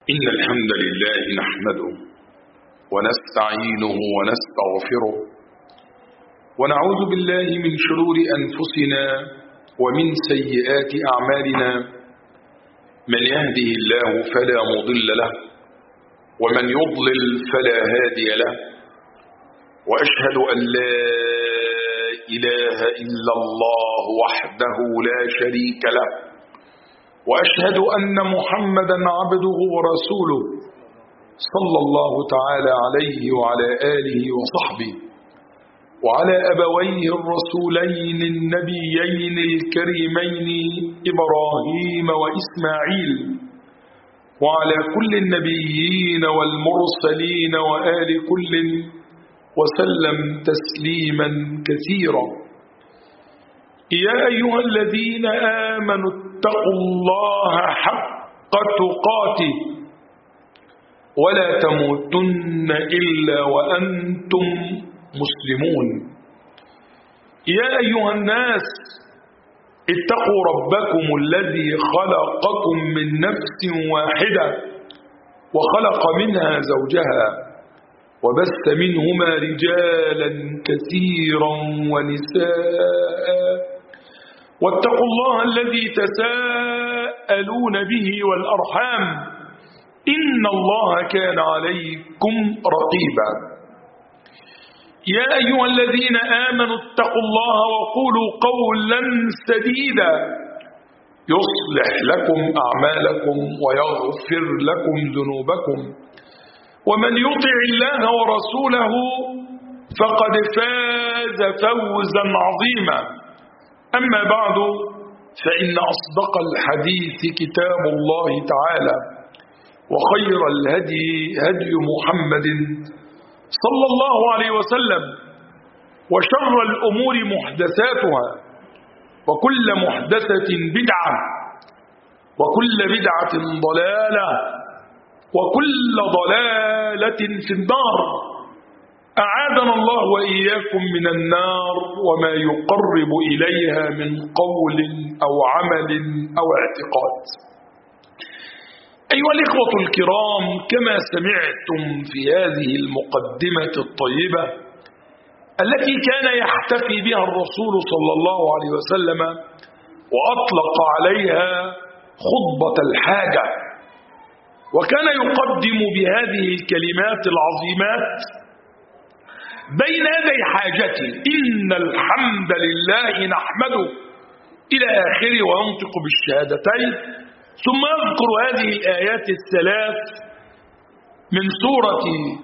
إن الحمد لله نحمده ونستعينه ونستغفره ونعوذ بالله من شرور أنفسنا ومن سيئات أعمالنا. من يهده الله فلا مضل له ومن يضلل فلا هادي له، وأشهد أن لا إله إلا الله وحده لا شريك له، وأشهد أن محمدا عبده ورسوله صلى الله تعالى عليه وعلى آله وصحبه وعلى أبويه الرسولين النبيين الكريمين إبراهيم وإسماعيل، وعلى كل النبيين والمرسلين وآل كل وسلم تسليما كثيرا. يا أيها الذين آمنوا اتقوا الله حق تقاته ولا تموتن إلا وأنتم مسلمون. يا أيها الناس اتقوا ربكم الذي خلقكم من نفس واحدة وخلق منها زوجها وبث منهما رجالا كثيرا ونساء، واتقوا الله الذي تساءلون به والأرحام إن الله كان عليكم رقيبا. يا أيها الذين آمنوا اتقوا الله وقولوا قولا سديدا يصلح لكم أعمالكم ويغفر لكم ذنوبكم، ومن يطع الله ورسوله فقد فاز فوزا عظيما. أما بعد، فإن أصدق الحديث كتاب الله تعالى، وخير الهدي هدي محمد صلى الله عليه وسلم، وشر الأمور محدثاتها، وكل محدثة بدعة، وكل بدعة ضلالة، وكل ضلالة في النار. أعاذنا الله وإياكم من النار وما يقرب إليها من قول أو عمل أو اعتقاد. أيها الإخوة الكرام، كما سمعتم في هذه المقدمة الطيبة التي كان يحتفي بها الرسول صلى الله عليه وسلم وأطلق عليها خطبة الحاجة، وكان يقدم بهذه الكلمات العظيمات بين يدي حاجته: إن الحمد لله نحمده إلى آخره، وينطق بالشهادتين، ثم يذكر هذه الآيات الثلاث من سورة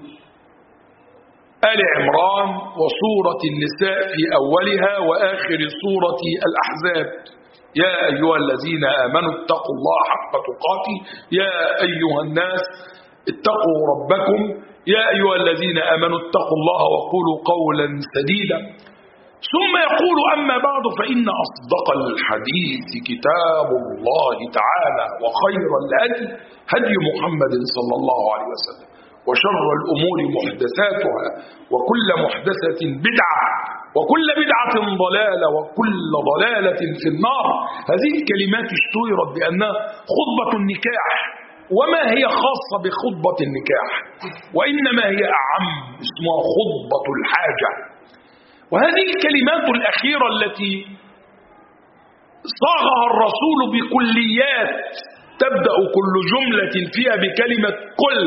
آل عمران وسورة النساء في أولها وآخر سورة الأحزاب: يا أيها الذين آمنوا اتقوا الله حق تقاته، يا أيها الناس اتقوا ربكم، يا أيها الذين آمنوا اتقوا الله وقولوا قولا سديدا. ثم يقول: أما بعد، فإن أصدق الحديث كتاب الله تعالى، وخير الهدي هدي محمد صلى الله عليه وسلم، وشر الأمور محدثاتها، وكل محدثة بدعة، وكل بدعة ضلالة، وكل ضلالة في النار. هذه الكلمات اشتهرت بأنها خطبة النكاح، وما هي خاصة بخطبة النكاح، وإنما هي أعم، اسمها خطبة الحاجة. وهذه الكلمات الأخيرة التي صاغها الرسول بكليات، تبدأ كل جملة فيها بكلمة كل،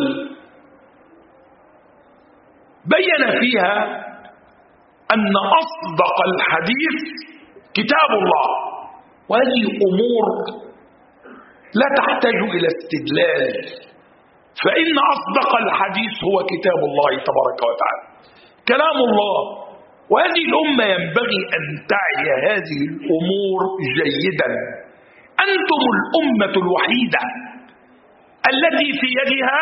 بين فيها أن أصدق الحديث كتاب الله، وهذه أمور لا تحتاج إلى استدلال، فإن أصدق الحديث هو كتاب الله تبارك وتعالى، كلام الله. وهذه الأمة ينبغي أن تعي هذه الأمور جيدا. أنتم الأمة الوحيدة التي في يدها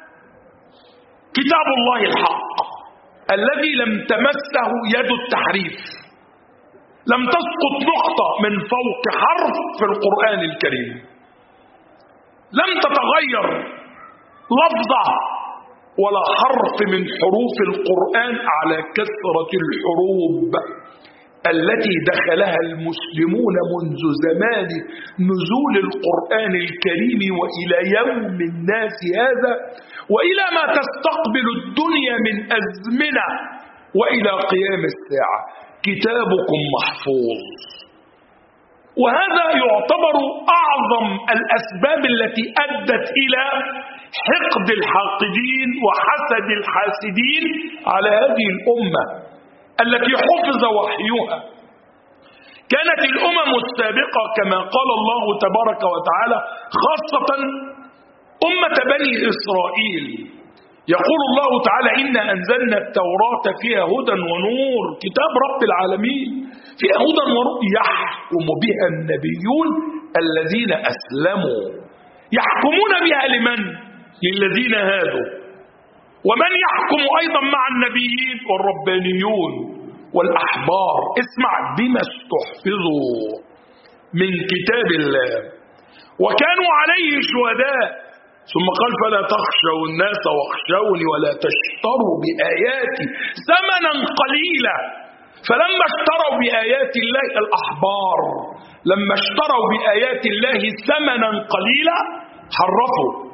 كتاب الله الحق الذي لم تمسه يد التحريف، لم تسقط نقطة من فوق حرف في القرآن الكريم، لم تتغير لفظة ولا حرف من حروف القرآن على كثرة الحروب التي دخلها المسلمون منذ زمان نزول القرآن الكريم وإلى يوم الناس هذا، وإلى ما تستقبل الدنيا من أزمنة وإلى قيام الساعة. كتابكم محفوظ. وهذا يعتبر أعظم الأسباب التي أدت إلى حقد الحاقدين وحسد الحاسدين على هذه الأمة التي حفظ وحيها. كانت الأمم السابقة كما قال الله تبارك وتعالى، خاصة أمة بني إسرائيل، يقول الله تعالى: إنا أنزلنا التوراة فيها هدى ونور، كتاب رب العالمين فيها هدى ونور يحكم بها النبيون الذين أسلموا. يحكمون بها لمن؟ للذين هادوا. ومن يحكم أيضا مع النبيين؟ والربانيون والأحبار. اسمع: بما استحفظوا من كتاب الله وكانوا عليه شهداء. ثم قال: فلا تخشوا الناس واخشوني ولا تشتروا بآياتي ثمنا قليلا. فلما اشتروا بآيات الله الأحبار، لما اشتروا بآيات الله ثمنا قليلا حرفوا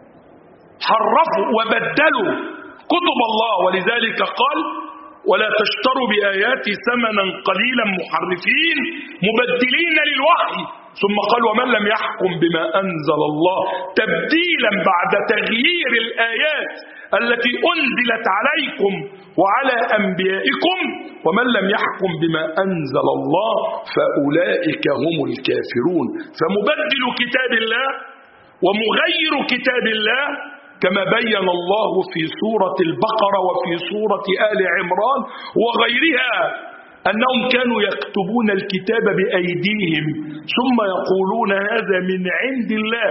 وبدلوا كتب الله. ولذلك قال: ولا تشتروا بآياتي ثمنا قليلا محرفين مبدلين للوحي. ثم قال: ومن لم يحكم بما أنزل الله تبديلا بعد تغيير الآيات التي أنزلت عليكم وعلى أنبيائكم، ومن لم يحكم بما أنزل الله فأولئك هم الكافرون. فمبدل كتاب الله ومغير كتاب الله كما بين الله في سورة البقرة وفي سورة آل عمران وغيرها أنهم كانوا يكتبون الكتاب بأيديهم ثم يقولون هذا من عند الله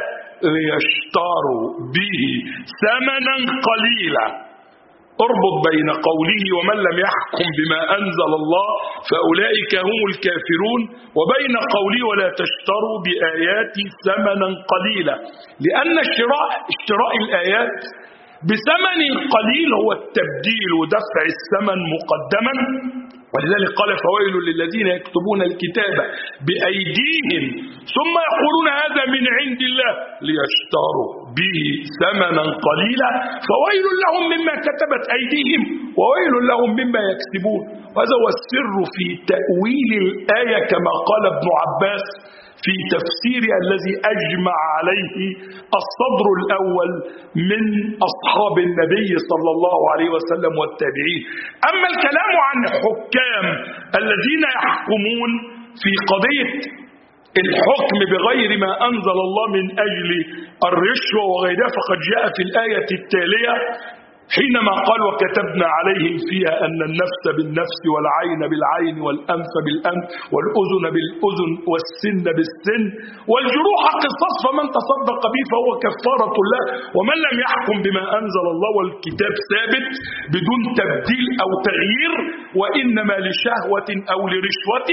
ليشتروا به ثمنا قليلا. اربط بين قوله ومن لم يحكم بما أنزل الله فأولئك هم الكافرون وبين قوله ولا تشتروا بآياتي ثمنا قليلا، لأن اشتراء الآيات بثمن قليل هو التبديل ودفع الثمن مقدما. ولذلك قال: فويل للذين يكتبون الكتاب بأيديهم ثم يقولون هذا من عند الله ليشتروا به ثمنا قليلا فويل لهم مما كتبت أيديهم وويل لهم مما يكسبون. وهذا هو السر في تأويل الآية كما قال ابن عباس في تفسيره الذي أجمع عليه الصدر الأول من أصحاب النبي صلى الله عليه وسلم والتابعين. أما الكلام عن حكام الذين يحكمون في قضية الحكم بغير ما أنزل الله من أجل الرشوة وغيرها فقد جاء في الآية التالية حينما قال: وكتبنا عليهم فيها أن النفس بالنفس والعين بالعين والأنف بالأنف والأذن بالأذن والسن بالسن والجروح قصاص فمن تصدق به فهو كفارة له ومن لم يحكم بما أنزل الله والكتاب ثابت بدون تبديل أو تغيير وإنما لشهوة أو لرشوة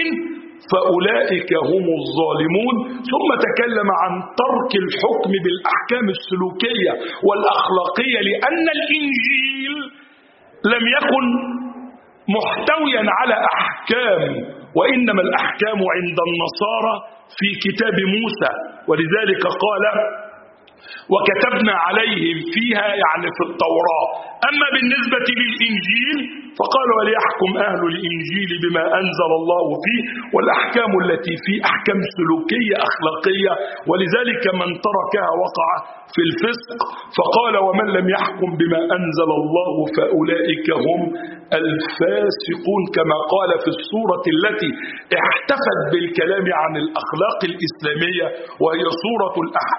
فأولئك هم الظالمون. ثم تكلم عن ترك الحكم بالأحكام السلوكية والأخلاقية لأن الإنجيل لم يكن محتويا على أحكام وإنما الأحكام عند النصارى في كتاب موسى. ولذلك قال: وكتبنا عليهم فيها يعني في التوراة. أما بالنسبة للإنجيل فقال: وليحكم أهل الإنجيل بما أنزل الله فيه والأحكام التي فيه أحكام سلوكية أخلاقية ولذلك من تركها وقع في الفسق. فقال: ومن لم يحكم بما أنزل الله فأولئك هم الفاسقون كما قال في السورة التي احتفت بالكلام عن الأخلاق الإسلامية وهي سورة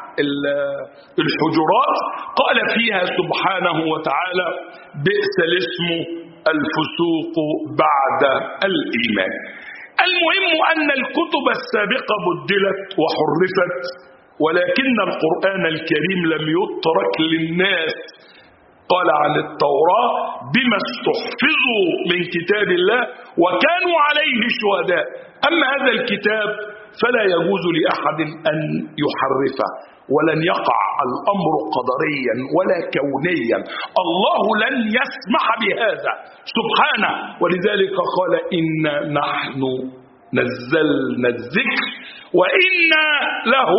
الحجرات. قال فيها سبحانه وتعالى: بئس الاسم الفسوق بعد الإيمان. المهم أن الكتب السابقة بدلت وحرفت ولكن القرآن الكريم لم يترك للناس. قال عن التوراة: بما استحفظوا من كتاب الله وكانوا عليه شهداء. أما هذا الكتاب فلا يجوز لأحد أن يحرفه، ولن يقع الأمر قدريا ولا كونيا، الله لن يسمح بهذا سبحانه. ولذلك قال إنا نحن نزلنا الذكر وإنا له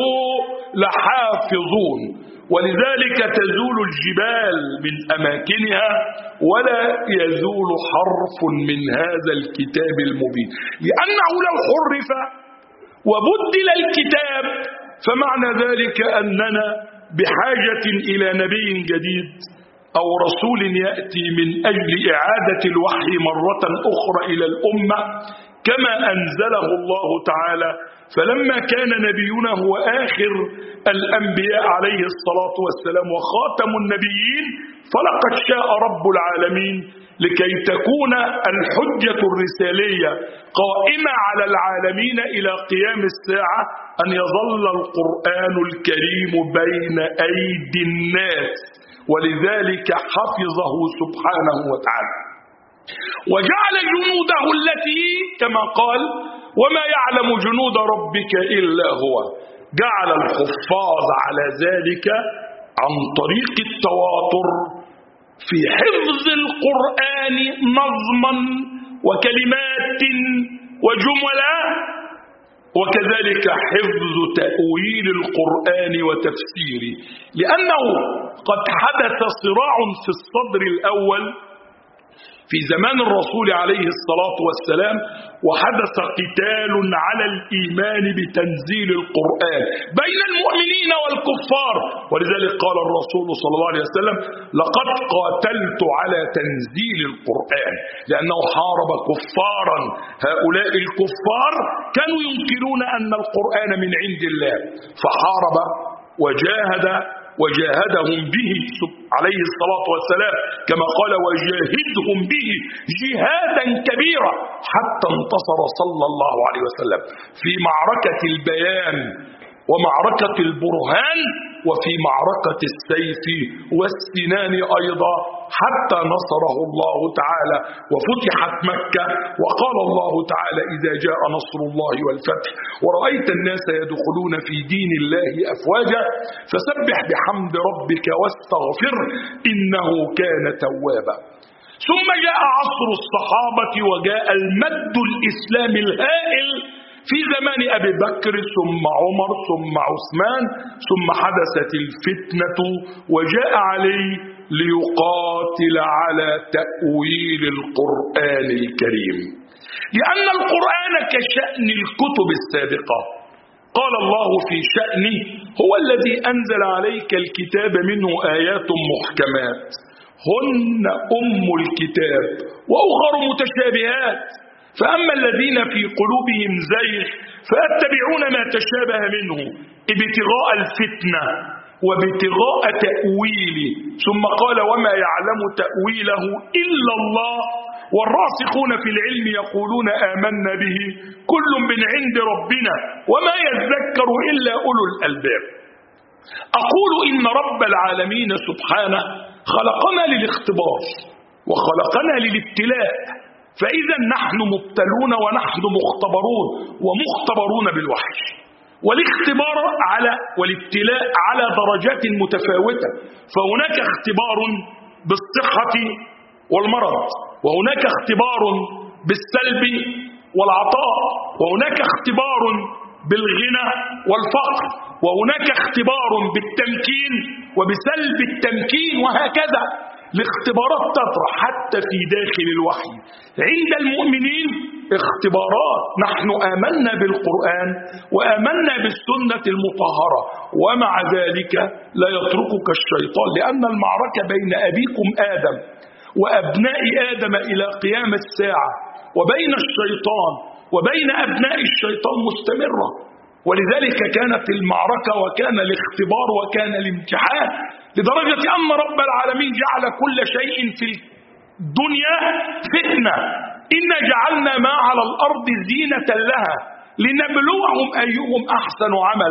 لحافظون. ولذلك تزول الجبال من أماكنها ولا يزول حرف من هذا الكتاب المبين، لأنه لو حرف وبدل الكتاب فمعنى ذلك أننا بحاجة إلى نبي جديد أو رسول يأتي من أجل إعادة الوحي مرة أخرى إلى الأمة كما أنزله الله تعالى. فلما كان نبينا هو آخر الأنبياء عليه الصلاة والسلام وخاتم النبيين، فلقد شاء رب العالمين لكي تكون الحجة الرسالية قائمة على العالمين إلى قيام الساعة أن يظل القرآن الكريم بين أيدي الناس، ولذلك حفظه سبحانه وتعالى وجعل جنوده التي كما قال وما يعلم جنود ربك إلا هو. جعل الحفاظ على ذلك عن طريق التواتر في حفظ القرآن نظما وكلمات وجملا، وكذلك حفظ تأويل القرآن وتفسيره، لأنه قد حدث صراع في الصدر الأول في زمان الرسول عليه الصلاة والسلام، وحدث قتال على الإيمان بتنزيل القرآن بين المؤمنين والكفار. ولذلك قال الرسول صلى الله عليه وسلم لقد قاتلت على تنزيل القرآن، لأنه حارب كفارا. هؤلاء الكفار كانوا ينكرون أن القرآن من عند الله، فحارب وجاهدهم به عليه الصلاة والسلام كما قال وجاهدهم به جهادا كبيرا حتى انتصر صلى الله عليه وسلم في معركة البيان ومعركة البرهان وفي معركة السيف والسنان أيضا، حتى نصره الله تعالى وفتحت مكة. وقال الله تعالى إذا جاء نصر الله والفتح ورأيت الناس يدخلون في دين الله أفواجا فسبح بحمد ربك واستغفر إنه كان توابا. ثم جاء عصر الصحابة وجاء المد الإسلامي الهائل في زمان أبي بكر ثم عمر ثم عثمان، ثم حدثت الفتنة وجاء علي ليقاتل على تأويل القرآن الكريم، لأن القرآن كشأن الكتب السابقة. قال الله في شأنه هو الذي أنزل عليك الكتاب منه آيات محكمات هن أم الكتاب وأخر متشابهات، فأما الذين في قلوبهم زيغ فيتبعون ما تشابه منه ابتغاء الفتنة وابتغاء تأويله. ثم قال وما يعلم تأويله إلا الله والراسخون في العلم يقولون آمنا به كل من عند ربنا وما يذكر إلا أولو الألباب. أقول إن رب العالمين سبحانه خلقنا للاختبار وخلقنا للابتلاء، فإذا نحن مبتلون ونحن مختبرون ومختبرون بالوحي، والاختبار والابتلاء على درجات متفاوتة، فهناك اختبار بالصحة والمرض، وهناك اختبار بالسلب والعطاء، وهناك اختبار بالغنى والفقر، وهناك اختبار بالتمكين وبسلب التمكين، وهكذا الاختبارات تطرح حتى في داخل الوحي. عند المؤمنين اختبارات، نحن آمنا بالقرآن وآمنا بالسنة المطهرة، ومع ذلك لا يتركك الشيطان، لأن المعركة بين أبيكم آدم وأبناء آدم إلى قيام الساعة وبين الشيطان وبين أبناء الشيطان مستمرة. ولذلك كانت المعركة وكان الاختبار وكان الامتحان، لدرجة أن رب العالمين جعل كل شيء في الدنيا فتنة. إنا جعلنا ما على الأرض زينة لها لنبلوهم أيهم أحسن عملا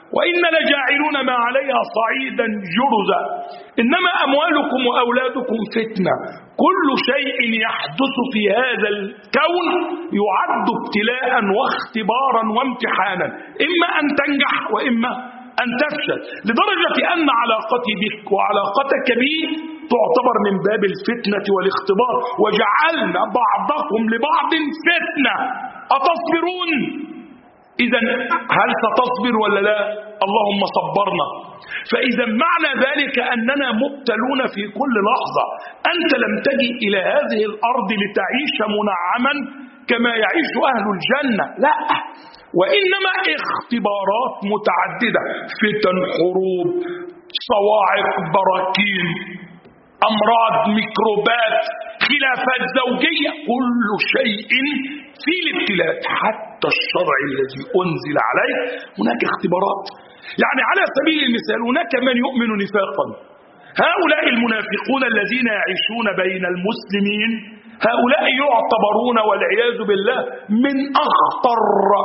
وإن لجاعلون ما عليها صعيدا جرزا. إنما أموالكم وأولادكم فتنة. كل شيء يحدث في هذا الكون يعد ابتلاء واختبارا وامتحانا، إما أن تنجح وإما أن تفشل، لدرجة أن علاقتي بك وعلاقتك بي تعتبر من باب الفتنة والاختبار. وجعلنا بعضكم لبعض فتنة أتصبرون؟ إذا هل ستصبر ولا لا؟ اللهم صبرنا. فإذا معنى ذلك أننا مبتلون في كل لحظة. أنت لم تجي إلى هذه الأرض لتعيش منعما كما يعيش أهل الجنة، لا، وإنما اختبارات متعددة، فتن، حروب، صواعق، براكين، أمراض، ميكروبات، خلافات زوجية، كل شيء في الابتلاء. حتى الشرع الذي أنزل عليه هناك اختبارات. يعني على سبيل المثال هناك من يؤمن نفاقا، هؤلاء المنافقون الذين يعيشون بين المسلمين، هؤلاء يعتبرون والعياذ بالله من أخطر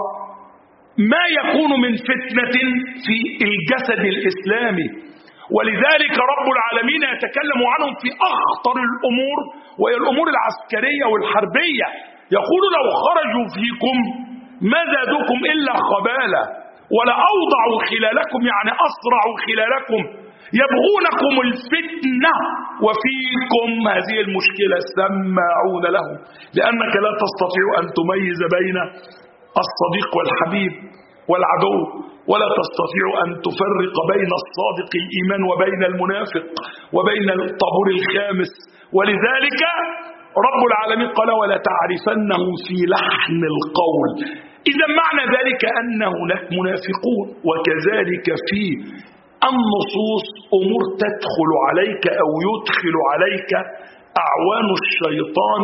ما يكون من فتنة في الجسد الإسلامي. ولذلك رب العالمين يتكلم عنهم في أخطر الأمور، وهي الأمور العسكرية والحربية. يقول لو خرجوا فيكم ما زادوكم إلا خبالة ولأوضعوا خلالكم، يعني أسرعوا خلالكم، يبغونكم الفتنة وفيكم هذه المشكلة سماعون لهم، لأنك لا تستطيع أن تميز بين الصديق والحبيب والعدو، ولا تستطيع أن تفرق بين الصادق الإيمان وبين المنافق وبين الطابور الخامس. ولذلك رب العالمين قال ولا تعرفنهم في لحن القول. إذا معنى ذلك أن هناك منافقون. وكذلك في النصوص أمور تدخل عليك أو يدخل عليك أعوان الشيطان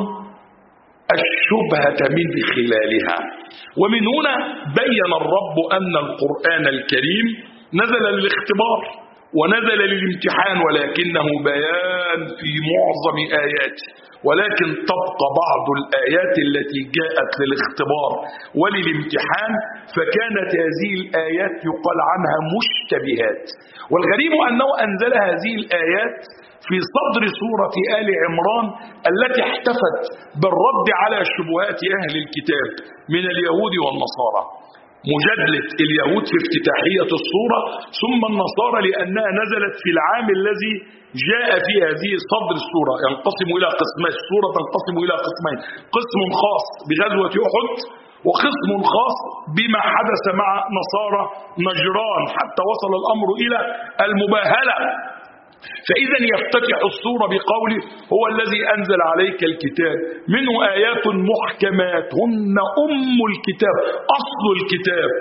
الشبهة من خلالها. ومن هنا بين الرب أن القرآن الكريم نزل للاختبار ونزل للامتحان، ولكنه بيان في معظم آياته، ولكن تبقى بعض الآيات التي جاءت للاختبار وللامتحان، فكانت هذه الآيات يقال عنها مشتبهات. والغريب أنه أنزل هذه الآيات في صدر سورة آل عمران التي احتفت بالرد على شبهات أهل الكتاب من اليهود والنصارى. مجادلة اليهود في افتتاحية السورة، ثم النصارى لأنها نزلت في العام الذي جاء في هذه صدر السورة. ينقسم إلى قسمين، السورة تنقسم إلى قسمين، قسم خاص بغزوة أحد، وقسم خاص بما حدث مع نصارى نجران حتى وصل الأمر إلى المباهلة. فإذا يفتتح السورة بقوله هو الذي أنزل عليك الكتاب منه آيات محكمات هن أم الكتاب، أصل الكتاب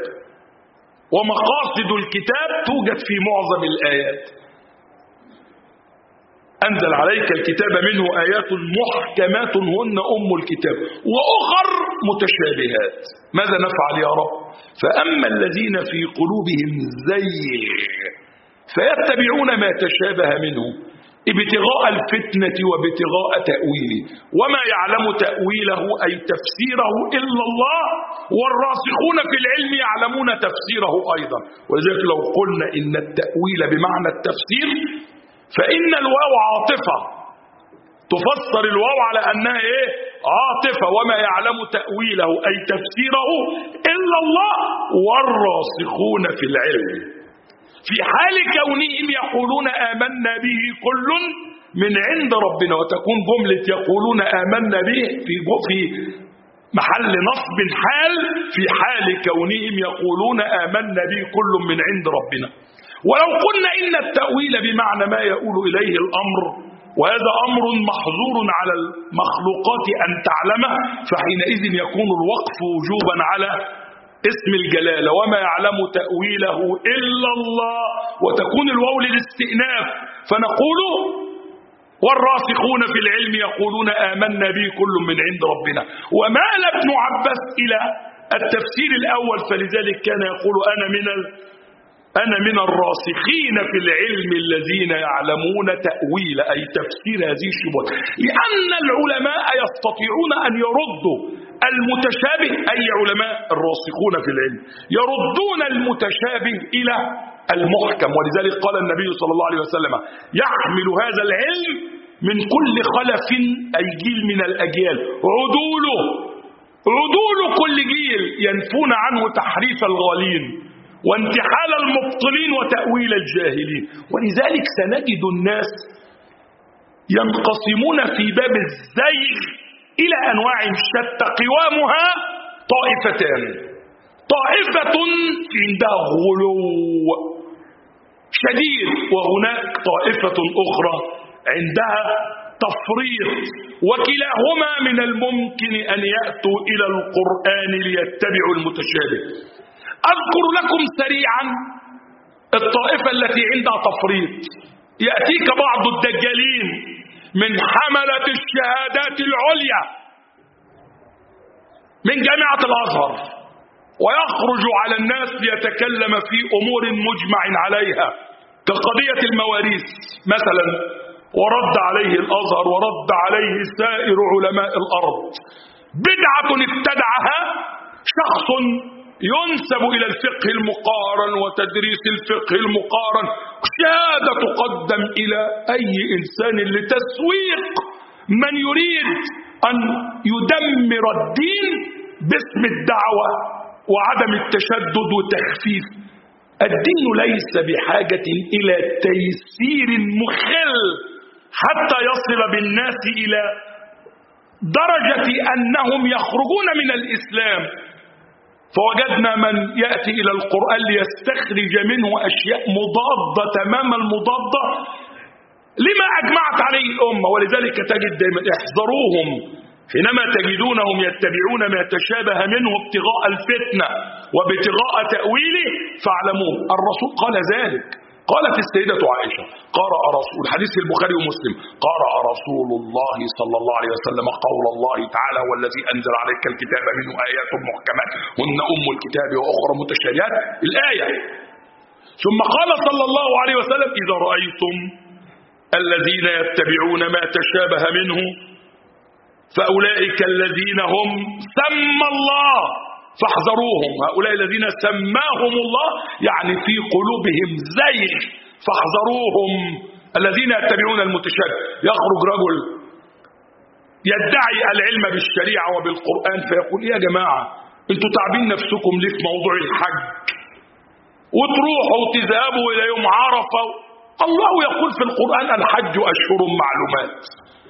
ومقاصد الكتاب توجد في معظم الآيات. أنزل عليك الكتاب منه آيات محكمات هن أم الكتاب وأخر متشابهات. ماذا نفعل يا رب؟ فأما الذين في قلوبهم زيغ فيتبعون ما تشابه منه ابتغاء الفتنة وابتغاء تأويله وما يعلم تأويله أي تفسيره إلا الله والراسخون في العلم يعلمون تفسيره أيضا. ولذلك لو قلنا إن التأويل بمعنى التفسير فإن الواو عاطفة، تفسر الواو على أنها عاطفة، وما يعلم تأويله أي تفسيره إلا الله والراسخون في العلم، في حال كونهم يقولون آمنا به كل من عند ربنا. وتكون جملة يقولون آمنا به في محل نصب حال، في حال كونهم يقولون آمنا به كل من عند ربنا. ولو قلنا إن التأويل بمعنى ما يؤول إليه الأمر، وهذا أمر محظور على المخلوقات أن تعلمه، فحينئذ يكون الوقف وجوبا على اسم الجلالة وما يعلم تأويله إلا الله، وتكون الواو للاستئناف، فنقول والراسخون في العلم يقولون آمنا به كل من عند ربنا. ومال ابن عباس إلى التفسير الأول، فلذلك كان يقول أنا من الراسخين في العلم الذين يعلمون تأويل أي تفسير هذه الشبهات، لأن العلماء يستطيعون أن يردوا المتشابه، أي علماء الراسخون في العلم يردون المتشابه إلى المحكم. ولذلك قال النبي صلى الله عليه وسلم: يحمل هذا العلم من كل خلف، أي جيل من الأجيال، عدول كل جيل ينفون عنه تحريف الغالين وانتحال المبطلين وتأويل الجاهلين. ولذلك سنجد الناس ينقسمون في باب الزيغ إلى أنواع شتى، قوامها طائفتان: طائفة عندها غلو شديد، وهناك طائفة أخرى عندها تفريط، وكلاهما من الممكن أن يأتوا إلى القرآن ليتبعوا المتشابه. أذكر لكم سريعا الطائفة التي عندها تفريط. يأتيك بعض الدجالين من حملة الشهادات العليا من جامعة الأزهر، ويخرج على الناس ليتكلم في أمور مجمع عليها كقضية المواريث مثلا، ورد عليه الأزهر ورد عليه سائر علماء الأرض. بدعة ابتدعها شخص ينسب إلى الفقه المقارن وتدريس الفقه المقارن، شهادة تقدم إلى أي إنسان لتسويق من يريد أن يدمر الدين باسم الدعوة وعدم التشدد وتخفيف. الدين ليس بحاجة إلى تيسير مخل حتى يصل بالناس إلى درجة أنهم يخرجون من الإسلام. فوجدنا من يأتي إلى القرآن ليستخرج منه أشياء مضادة تمام المضادة لما أجمعت عليه الأمة. ولذلك تجد دائما احذروهم حينما تجدونهم يتبعون ما تشابه منه ابتغاء الفتنة وابتغاء تأويله، فاعلموا الرسول قال ذلك. قالت السيدة عائشة: قرأ رسول، حديث البخاري ومسلم، قرأ رسول الله صلى الله عليه وسلم قول الله تعالى: والذي أنزل عليك الكتاب منه آيات محكمات هن أم الكتاب وأخرى متشابهات، الآية. ثم قال صلى الله عليه وسلم: إذا رأيتم الذين يتبعون ما تشابه منه فأولئك الذين هم سمى الله فاحذروهم. هؤلاء الذين سماهم الله يعني في قلوبهم زيغ فاحذروهم. الذين يتبعون المتشابه. يخرج رجل يدعي العلم بالشريعة وبالقرآن فيقول: يا جماعة انتوا تعبين نفسكم ليه في موضوع الحج وتروحوا وتذهبوا إلى يوم عرفة؟ الله يقول في القرآن: الحج أشهر معلومات،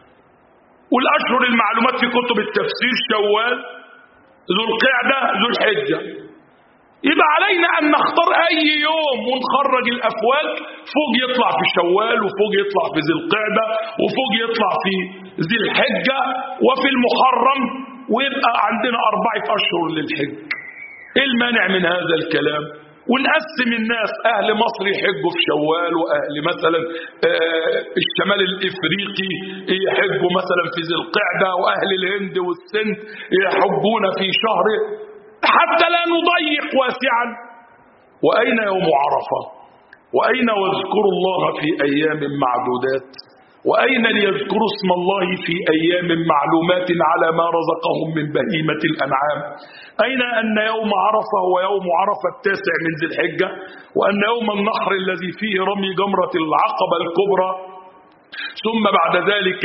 والأشهر المعلومات في كتب التفسير شوال، ذو القعدة، ذو الحجة. يبقى علينا أن نختار أي يوم ونخرج الأفواج، فوق يطلع في شوال، وفوق يطلع في ذي القعدة، وفوق يطلع في ذي الحجة، وفي المحرم، ويبقى عندنا 4 أشهر للحج. إيه المانع من هذا الكلام؟ ونقسم الناس: أهل مصر يحجوا في شوال، وأهل مثلا الشمال الإفريقي يحجوا مثلا في ذي القعدة، وأهل الهند والسند يحجون في شهر، حتى لا نضيق واسعا. وأين يوم عرفة؟ وأين واذكروا الله في أيام معدودات؟ وأين ليذكروا اسم الله في أيام معلومات على ما رزقهم من بهيمة الأنعام؟ أين أن يوم عرفة هو يوم عرفة 9 من ذي الحجة، وأن يوم النحر الذي فيه رمي جمرة العقبة الكبرى، ثم بعد ذلك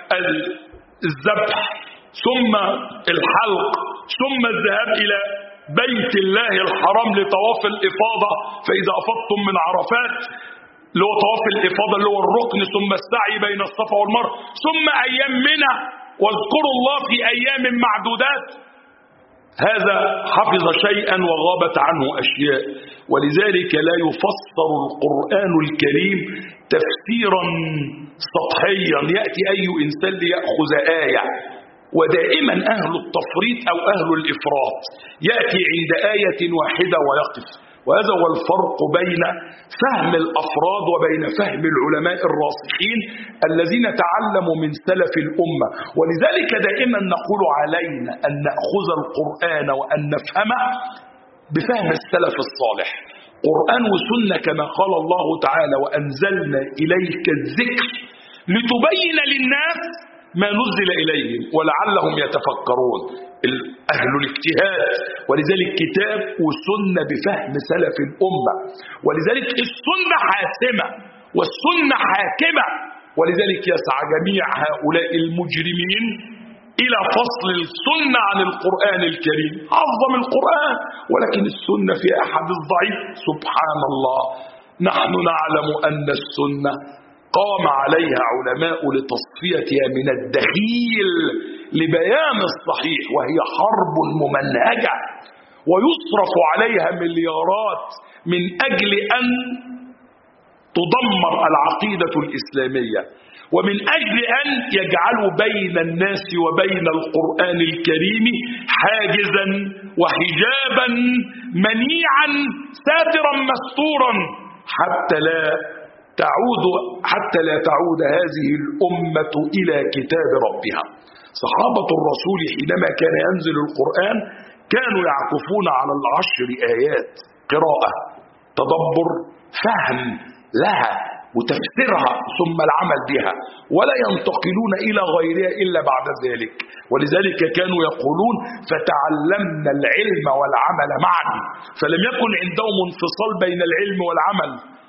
الذبح، ثم الحلق، ثم الذهاب إلى بيت الله الحرام لطواف الإفاضة، فإذا أفضتم من عرفات اللي هو طواف الإفاضة اللي هو الركن، ثم السعي بين الصفا والمروة، ثم أيام منى، واذكروا الله في أيام معدودات. هذا حفظ شيئا وغابت عنه أشياء. ولذلك لا يفسر القرآن الكريم تفسيرا سطحيا يأتي أي إنسان ليأخذ آية. ودائما أهل التفريط أو أهل الإفراط يأتي عند آية واحدة ويقف. وهذا هو الفرق بين فهم الأفراد وبين فهم العلماء الراسخين الذين تعلموا من سلف الأمة. ولذلك دائما نقول علينا أن نأخذ القرآن وأن نفهمه بفهم السلف الصالح، قرآن وسنة، كما قال الله تعالى: وأنزلنا إليك الذكر لتبين للناس ما نزل إليهم ولعلهم يتفكرون، أهل الاجتهاد. ولذلك كتاب وسنة بفهم سلف الأمة، ولذلك السنة حاسمة والسنة حاكمة. ولذلك يسعى جميع هؤلاء المجرمين إلى فصل السنة عن القرآن الكريم. عظم القرآن ولكن السنة في أحاديث ضعيف. سبحان الله، نحن نعلم أن السنة قام عليها علماء لتصفيتها من الدخيل لبيان الصحيح، وهي حرب ممنهجة ويصرف عليها مليارات من أجل أن تدمر العقيدة الإسلامية، ومن أجل أن يجعلوا بين الناس وبين القرآن الكريم حاجزا وحجابا منيعا ساترا مستورا حتى لا تعود هذه الأمة إلى كتاب ربها. صحابة الرسول حينما كان ينزل القرآن كانوا يعكفون على 10 آيات، قراءة، تدبر، فهم لها وتفسيرها ثم العمل بها، ولا ينتقلون إلى غيرها إلا بعد ذلك. ولذلك كانوا يقولون فتعلمنا العلم والعمل معا، فلم يكن عندهم انفصال بين العلم والعمل،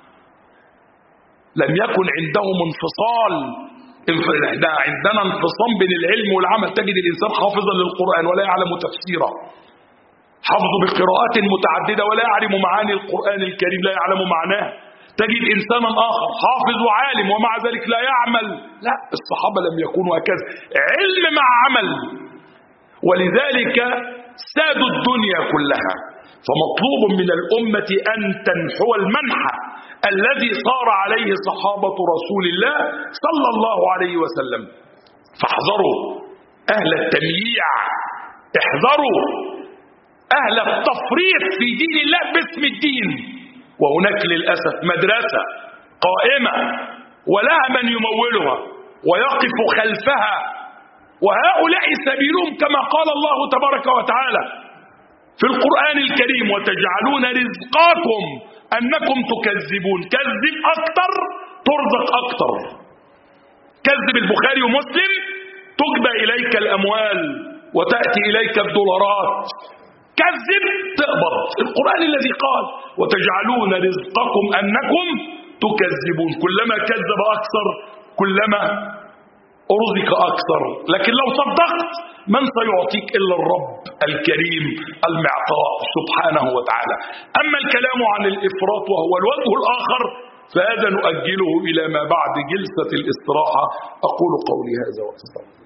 لم يكن عندهم انفصال. عندنا انفصام بين العلم والعمل. تجد الإنسان حافظا للقرآن ولا يعلم تفسيره، حفظ بقراءات متعددة ولا يعلم معاني القرآن الكريم، لا يعلم معناه. تجد إنسانا آخر حافظ وعالم ومع ذلك لا يعمل. لا، الصحابة لم يكونوا هكذا، علم مع عمل. ولذلك سادوا الدنيا كلها. فمطلوب من الأمة أن تنحو المنحى الذي صار عليه صحابة رسول الله صلى الله عليه وسلم. فاحذروا أهل التمييع، احذروا أهل التفريط في دين الله باسم الدين. وهناك للأسف مدرسة قائمة ولها من يمولها ويقف خلفها، وهؤلاء سبيلهم كما قال الله تبارك وتعالى في القرآن الكريم: وتجعلون رزقاكم أنكم تكذبون. كذب أكتر ترزق أكتر. كذب البخاري ومسلم تجبى إليك الأموال وتأتي إليك الدولارات. كذب تقبض. القرآن الذي قال: وتجعلون رزقكم أنكم تكذبون. كلما كذب أكثر كلما أرزق أكثر. لكن لو صدقت من سيعطيك إلا الرب الكريم المعطاء سبحانه وتعالى. أما الكلام عن الإفراط وهو الوجه الآخر فهذا نؤجله إلى ما بعد جلسة الاستراحة. أقول قولي هذا وأستغفر.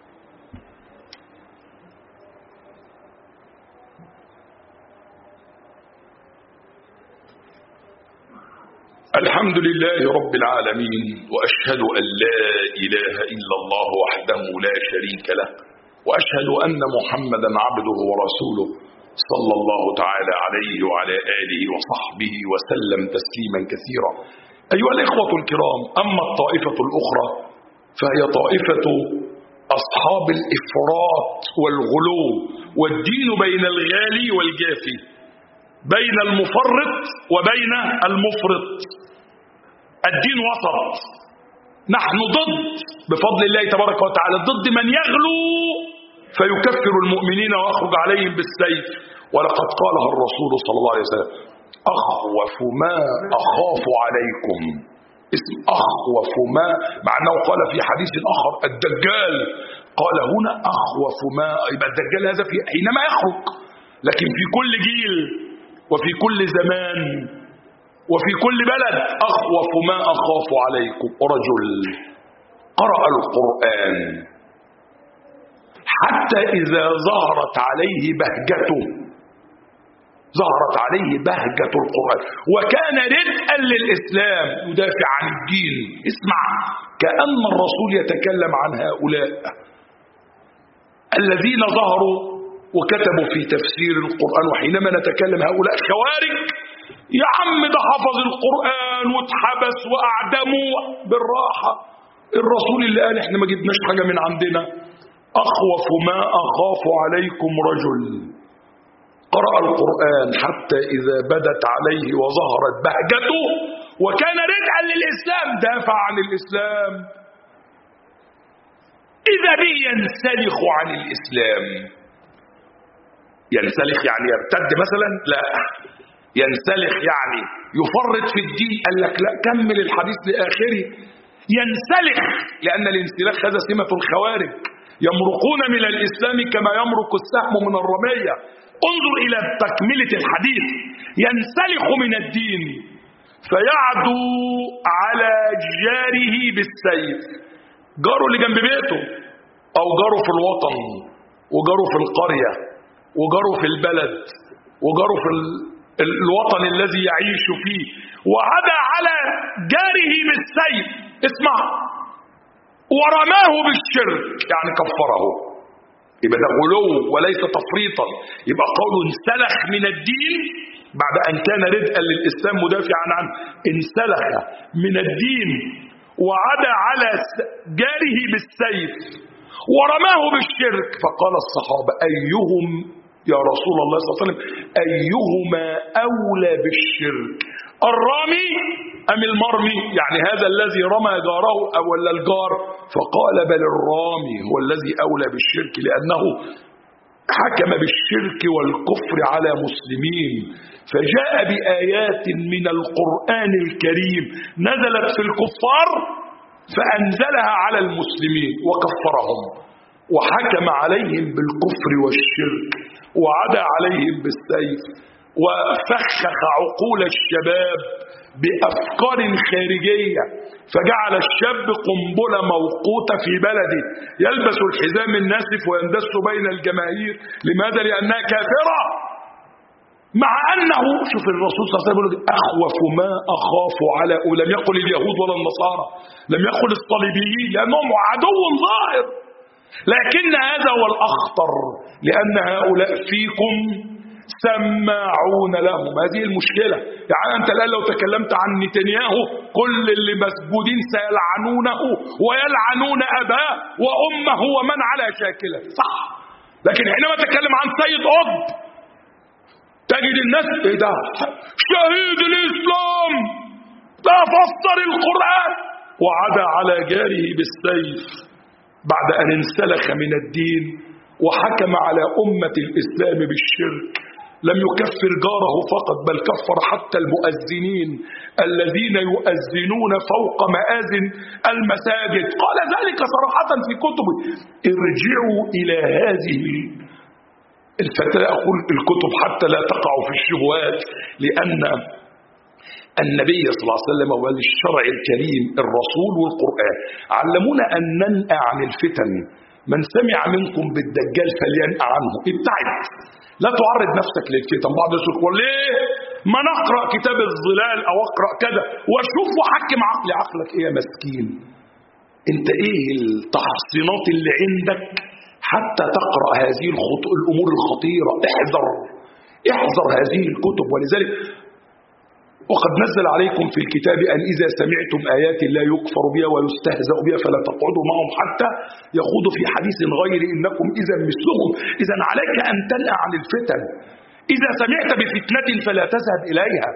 الحمد لله رب العالمين، وأشهد أن لا إله إلا الله وحده لا شريك له، وأشهد أن محمدا عبده ورسوله صلى الله تعالى عليه وعلى آله وصحبه وسلم تسليما كثيرا. أيها الإخوة الكرام، أما الطائفة الأخرى فهي طائفة أصحاب الإفراط والغلو، والدين بين الغالي والجافي، بين المفرط وبين المفرط. الدين وسط. نحن ضد بفضل الله تبارك وتعالى، ضد من يغلو فيكفر المؤمنين ويخرج عليهم بالسيف. ولقد قالها الرسول صلى الله عليه وسلم: أخوف ما أخاف عليكم. اسم أخوف ما، مع أنه قال في حديث آخر الدجال، قال هنا أخوف ما، يبقى الدجال هذا حينما يخرج. لكن في كل جيل وفي كل زمان وفي كل بلد أخوف ما أخاف عليكم رجل قرأ القرآن حتى إذا ظهرت عليه بهجته، ظهرت عليه بهجة القرآن وكان ردءا للإسلام يدافع عن الدين. اسمع، كأن الرسول يتكلم عن هؤلاء الذين ظهروا وكتبوا في تفسير القرآن. وحينما نتكلم هؤلاء خوارج، يا عم ده حفظ القرآن واتحبس وأعدموا بالراحة. الرسول اللي قال احنا ما جبناش حاجة من عندنا. أخوف ما أخاف عليكم رجل قرأ القرآن حتى إذا بدت عليه وظهرت بهجته وكان ردءا للإسلام، دافع عن الإسلام. إذا به ينسلخ عن الإسلام. ينسلخ يعني يرتد مثلا؟ لا، ينسلخ يعني يفرط في الدين. قال لك لا، كمل الحديث لآخره. ينسلخ لأن الانسلاخ هذا سمة الخوارج، يمرقون من الإسلام كما يمرق السهم من الرمية. انظر إلى تكملة الحديث. ينسلخ من الدين فيعدو على جاره بالسيف. جاره اللي جنب بيته، أو جاره في الوطن، وجاره في القرية، وجاره في البلد، وجاره في الوطن الذي يعيش فيه، وعدى على جاره بالسيف. اسمع، ورماه بالشرك يعني كفره. يبقى ده غلو وليس تفريطا. يبقى قوله انسلخ من الدين بعد أن كان ردءا للإسلام مدافعا عنه، انسلخ من الدين وعدى على جاره بالسيف ورماه بالشرك. فقال الصحابة أيهم يا رسول الله صلى الله عليه وسلم أيهما أولى بالشرك، الرامي أم المرمي؟ يعني هذا الذي رمى جاره أو ولا الجار؟ فقال بل الرامي هو الذي أولى بالشرك، لأنه حكم بالشرك والكفر على مسلمين، فجاء بآيات من القرآن الكريم نزلت في الكفار فأنزلها على المسلمين وكفرهم، وحكم عليهم بالكفر والشرك، وعدى عليهم بالسيف، وفخخ عقول الشباب بأفكار خارجية، فجعل الشاب قنبلة موقوتة في بلده يلبس الحزام الناسف ويندس بين الجماهير. لماذا؟ لأنها كافرة. مع أنه شوف الرسول صلى الله عليه وسلم يقول أخوف ما أخاف على، ولم يقل اليهود ولا النصارى، لم يقل الصليبيين لأنهم عدو ظاهر، لكن هذا هو الأخطر، لأن هؤلاء فيكم سماعون لهم. هذه المشكلة. يعني أنت الآن لو تكلمت عن نتنياهو كل اللي مسجودين سيلعنونه ويلعنون أباه وأمه ومن على شاكله، صح؟ لكن حينما تكلم عن سيد قطب تجد الناس ايه ده؟ شهيد الإسلام، ده فسر القرآن، وعدى على جاره بالسيف بعد أن انسلخ من الدين وحكم على أمة الإسلام بالشرك. لم يكفر جاره فقط، بل كفر حتى المؤذنين الذين يؤذنون فوق مآذن المساجد. قال ذلك صراحة في كتبه. ارجعوا إلى هذه الفترة، أقول الكتب حتى لا تقعوا في الشبهات، لأن النبي صلى الله عليه وسلم والشرع الكريم الرسول والقرآن علمونا أن ننأى عن الفتن. من سمع منكم بالدجال فلينأى عنه، ابتعد، لا تعرض نفسك للفتن. بعض يقول ليه ما نقرأ كتاب الظلال أو أقرأ كذا وأشوف وحكم عقلي. عقلك إيه يا مسكين؟ أنت إيه التحصينات اللي عندك حتى تقرأ هذه الأمور الخطيرة؟ احذر هذه الكتب. ولذلك وقد نزل عليكم في الكتاب أن إذا سمعتم آيات لا يكفر بها ويستهزأ بها فلا تقعدوا معهم حتى يخوضوا في حديث غير إنكم إذا مثلهم. إذا عليك أن تنأى عن الفتن. إذا سمعت بفتنة فلا تذهب إليها.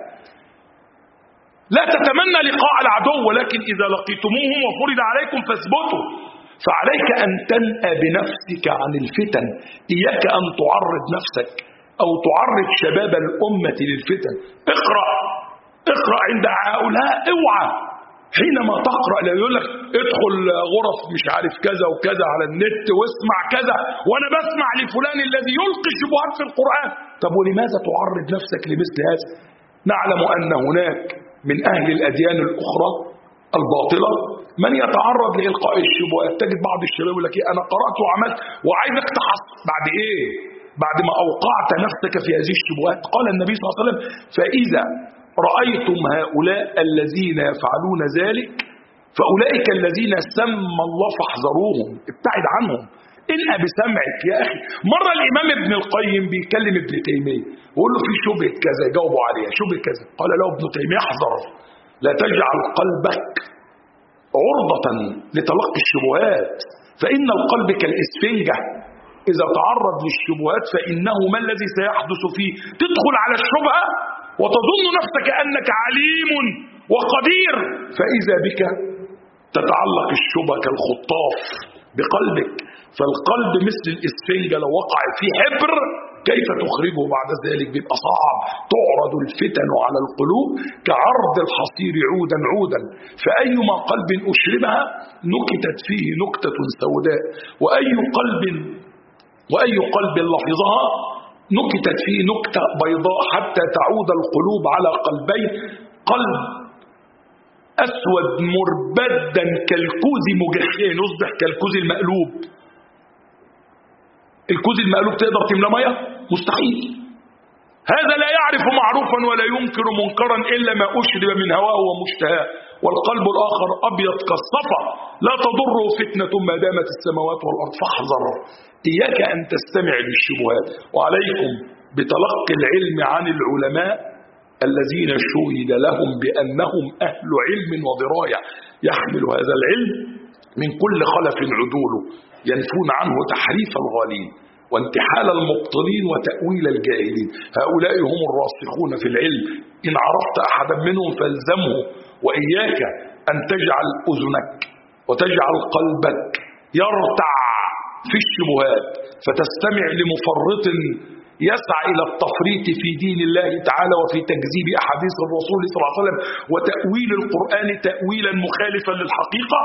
لا تتمنى لقاء العدو، ولكن إذا لقيتموهم وفرض عليكم فاثبتوا. فعليك أن تنأى بنفسك عن الفتن. إياك أن تعرض نفسك أو تعرض شباب الأمة للفتن. اقرأ عند هؤلاء، اوعى حينما تقرأ لا يقول لك ادخل غرف مش عارف كذا وكذا على النت واسمع كذا وانا بسمع لفلان الذي يلقي الشبهات في القرآن. طب ولماذا تعرض نفسك لمثل هذا؟ نعلم أن هناك من أهل الأديان الأخرى الباطلة من يتعرض لإلقاء الشبهات. تجد بعض الشباب يقول لك أنا قرأت وعملت وعايزك تحصل بعد إيه؟ بعد ما أوقعت نفسك في هذه الشبهات. قال النبي صلى الله عليه وسلم فإذا رأيتم هؤلاء الذين يفعلون ذلك فأولئك الذين سمى الله فاحذروهم، ابتعد عنهم. انأى بسمعك يا أخي. مرة الإمام ابن القيم بيكلم ابن تيمية وقال له في شبهة كذا، جاوبوا عليها شبهة كذا. قال له ابن تيمية احذر، لا تجعل قلبك عرضة لتلقي الشبهات، فإن القلب كالإسفنجة إذا تعرض للشبهات فإنه ما الذي سيحدث فيه؟ تدخل على الشبهة وتظن نفسك أنك عليم وقدير، فإذا بك تتعلق الشبهة كالخطاف بقلبك. فالقلب مثل الإسفنجة لو وقع فيه حبر كيف تخرجه بعد ذلك؟ بيبقى صعب. تعرض الفتن على القلوب كعرض الحصير عودا عودا، فأيما قلب أشربها نكتت فيه نكتة سوداء، وأي قلب لحظها نكتت فيه نكتة بيضاء، حتى تعود القلوب على قلبين: قلب أسود مربدا كالكوز مجخين، يصبح كالكوز المقلوب. الكوز المقلوب تقدر تملى ميه؟ مستحيل. هذا لا يعرف معروفا ولا ينكر منكرا إلا ما أشرب من هواه ومشتهاه. والقلب الآخر أبيض كالصفا لا تضره فتنة ما دامت السماوات والأرض. فاحذر، إياك أن تستمع للشبهات، وعليكم بتلقي العلم عن العلماء الذين شهد لهم بأنهم أهل علم ودراية، يحمل هذا العلم من كل خلف عدوله، ينفون عنه تحريف الغالين وانتحال المبطلين وتأويل الجاهلين. هؤلاء هم الراسخون في العلم، إن عرفت أحدا منهم فالزمه، وإياك أن تجعل أذنك وتجعل قلبك يرتع في الشبهات فتستمع لمفرط يسعى إلى التفريط في دين الله تعالى وفي تكذيب أحاديث الرسول صلى الله عليه وسلم وتأويل القرآن تأويلا مخالفا للحقيقة،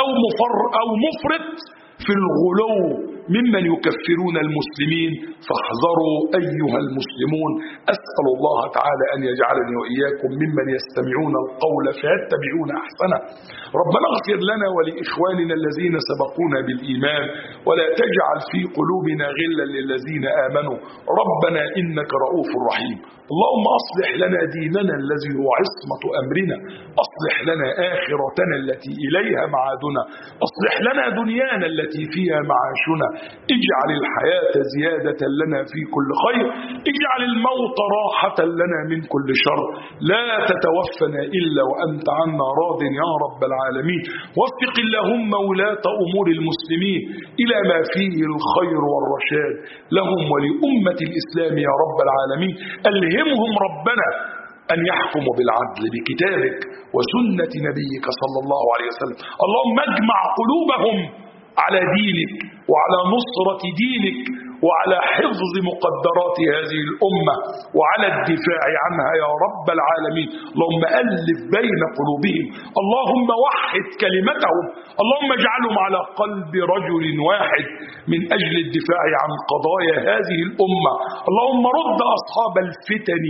أو مفرط في الغلو ممن يكفرون المسلمين. فاحذروا أيها المسلمون. أسأل الله تعالى أن يجعلني وإياكم ممن يستمعون القول فيتبعون أحسنه. ربنا اغفر لنا ولإخواننا الذين سبقونا بالإيمان، ولا تجعل في قلوبنا غلا للذين آمنوا ربنا إنك رؤوف رحيم. اللهم أصلح لنا ديننا الذي هو عصمة أمرنا، أصلح لنا آخرتنا التي إليها معادنا، أصلح لنا دنيانا التي فيها معاشنا، اجعل الحياة زيادة لنا في كل خير، اجعل الموت راحة لنا من كل شر، لا تتوفنا إلا وأنت عنا راض يا رب العالمين. وفق اللهم ولاة أمور المسلمين إلى ما فيه الخير والرشاد لهم ولأمة الإسلام يا رب العالمين. ألهمهم ربنا أن يحكموا بالعدل بكتابك وسنة نبيك صلى الله عليه وسلم. اللهم اجمع قلوبهم على دينك وعلى نصرة دينك وعلى حفظ مقدرات هذه الأمة وعلى الدفاع عنها يا رب العالمين. اللهم ألف بين قلوبهم، اللهم وحد كلمتهم، اللهم اجعلهم على قلب رجل واحد من أجل الدفاع عن قضايا هذه الأمة. اللهم رد أصحاب الفتن،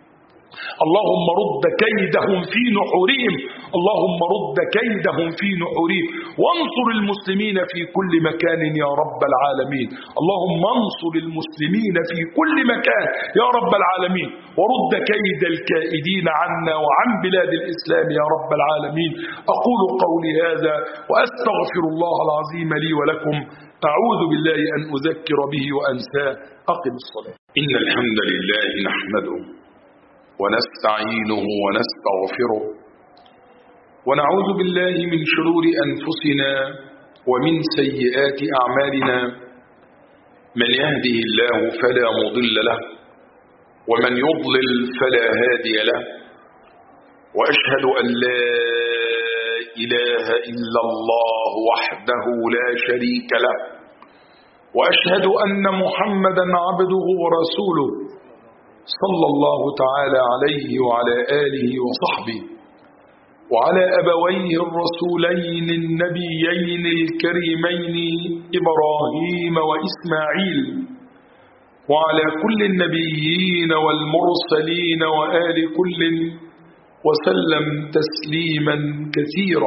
اللهم رد كيدهم في نحورهم، اللهم رد كيدهم في نحورهم، وانصر المسلمين في كل مكان يا رب العالمين. اللهم انصر المسلمين في كل مكان يا رب العالمين، ورد كيد الكائدين عنا وعن بلاد الإسلام يا رب العالمين. أقول قولي هذا وأستغفر الله العظيم لي ولكم. أعوذ بالله أن أذكر به وأنساه. أقم الصلاة. إن الحمد لله نحمده ونستعينه ونستغفره ونعوذ بالله من شرور أنفسنا ومن سيئات أعمالنا. من يهده الله فلا مضل له ومن يضلل فلا هادي له، وأشهد أن لا إله إلا الله وحده لا شريك له، وأشهد أن محمدا عبده ورسوله صلى الله تعالى عليه وعلى آله وصحبه وعلى أبويه الرسولين النبيين الكريمين إبراهيم وإسماعيل، وعلى كل النبيين والمرسلين وآل كل وسلم تسليما كثيرا.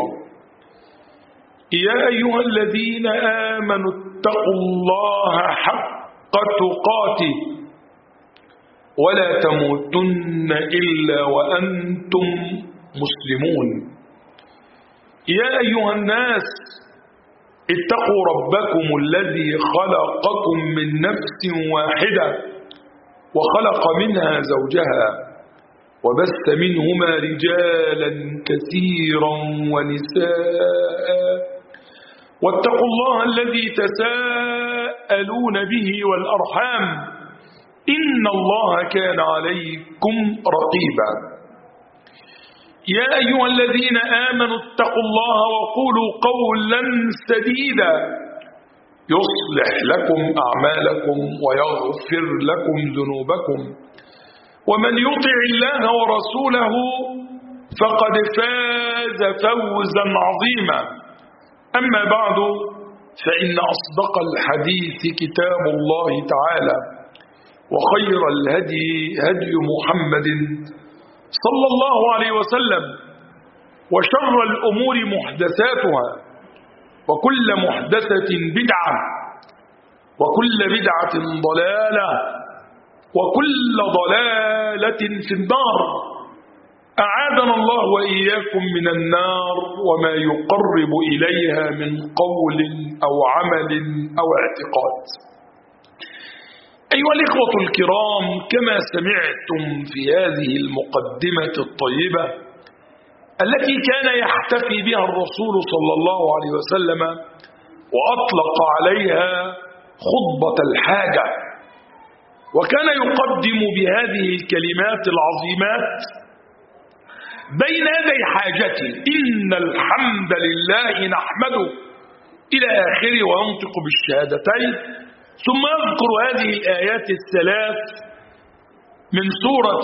يا أيها الذين آمنوا اتقوا الله حق تقاته ولا تموتن إلا وأنتم مسلمون. يا أيها الناس اتقوا ربكم الذي خلقكم من نفس واحدة وخلق منها زوجها وبث منهما رجالا كثيرا ونساء، واتقوا الله الذي تساءلون به والأرحام إن الله كان عليكم رقيبا. يا أيها الذين آمنوا اتقوا الله وقولوا قولا سديدا يصلح لكم أعمالكم ويغفر لكم ذنوبكم ومن يطع الله ورسوله فقد فاز فوزا عظيما. أما بعد، فإن أصدق الحديث كتاب الله تعالى، وخير الهدي هدي محمد صلى الله عليه وسلم، وشر الأمور محدثاتها، وكل محدثة بدعة، وكل بدعة ضلالة، وكل ضلالة في النار. أعاذنا الله وإياكم من النار وما يقرب إليها من قول أو عمل أو اعتقاد. أيها الإخوة الكرام، كما سمعتم في هذه المقدمة الطيبة التي كان يحتفي بها الرسول صلى الله عليه وسلم وأطلق عليها خطبة الحاجة، وكان يقدم بهذه الكلمات العظيمات بين يدي حاجتي: إن الحمد لله نحمده إلى آخره، وينطق بالشهادتين، ثم يذكر هذه الآيات الثلاث من سورة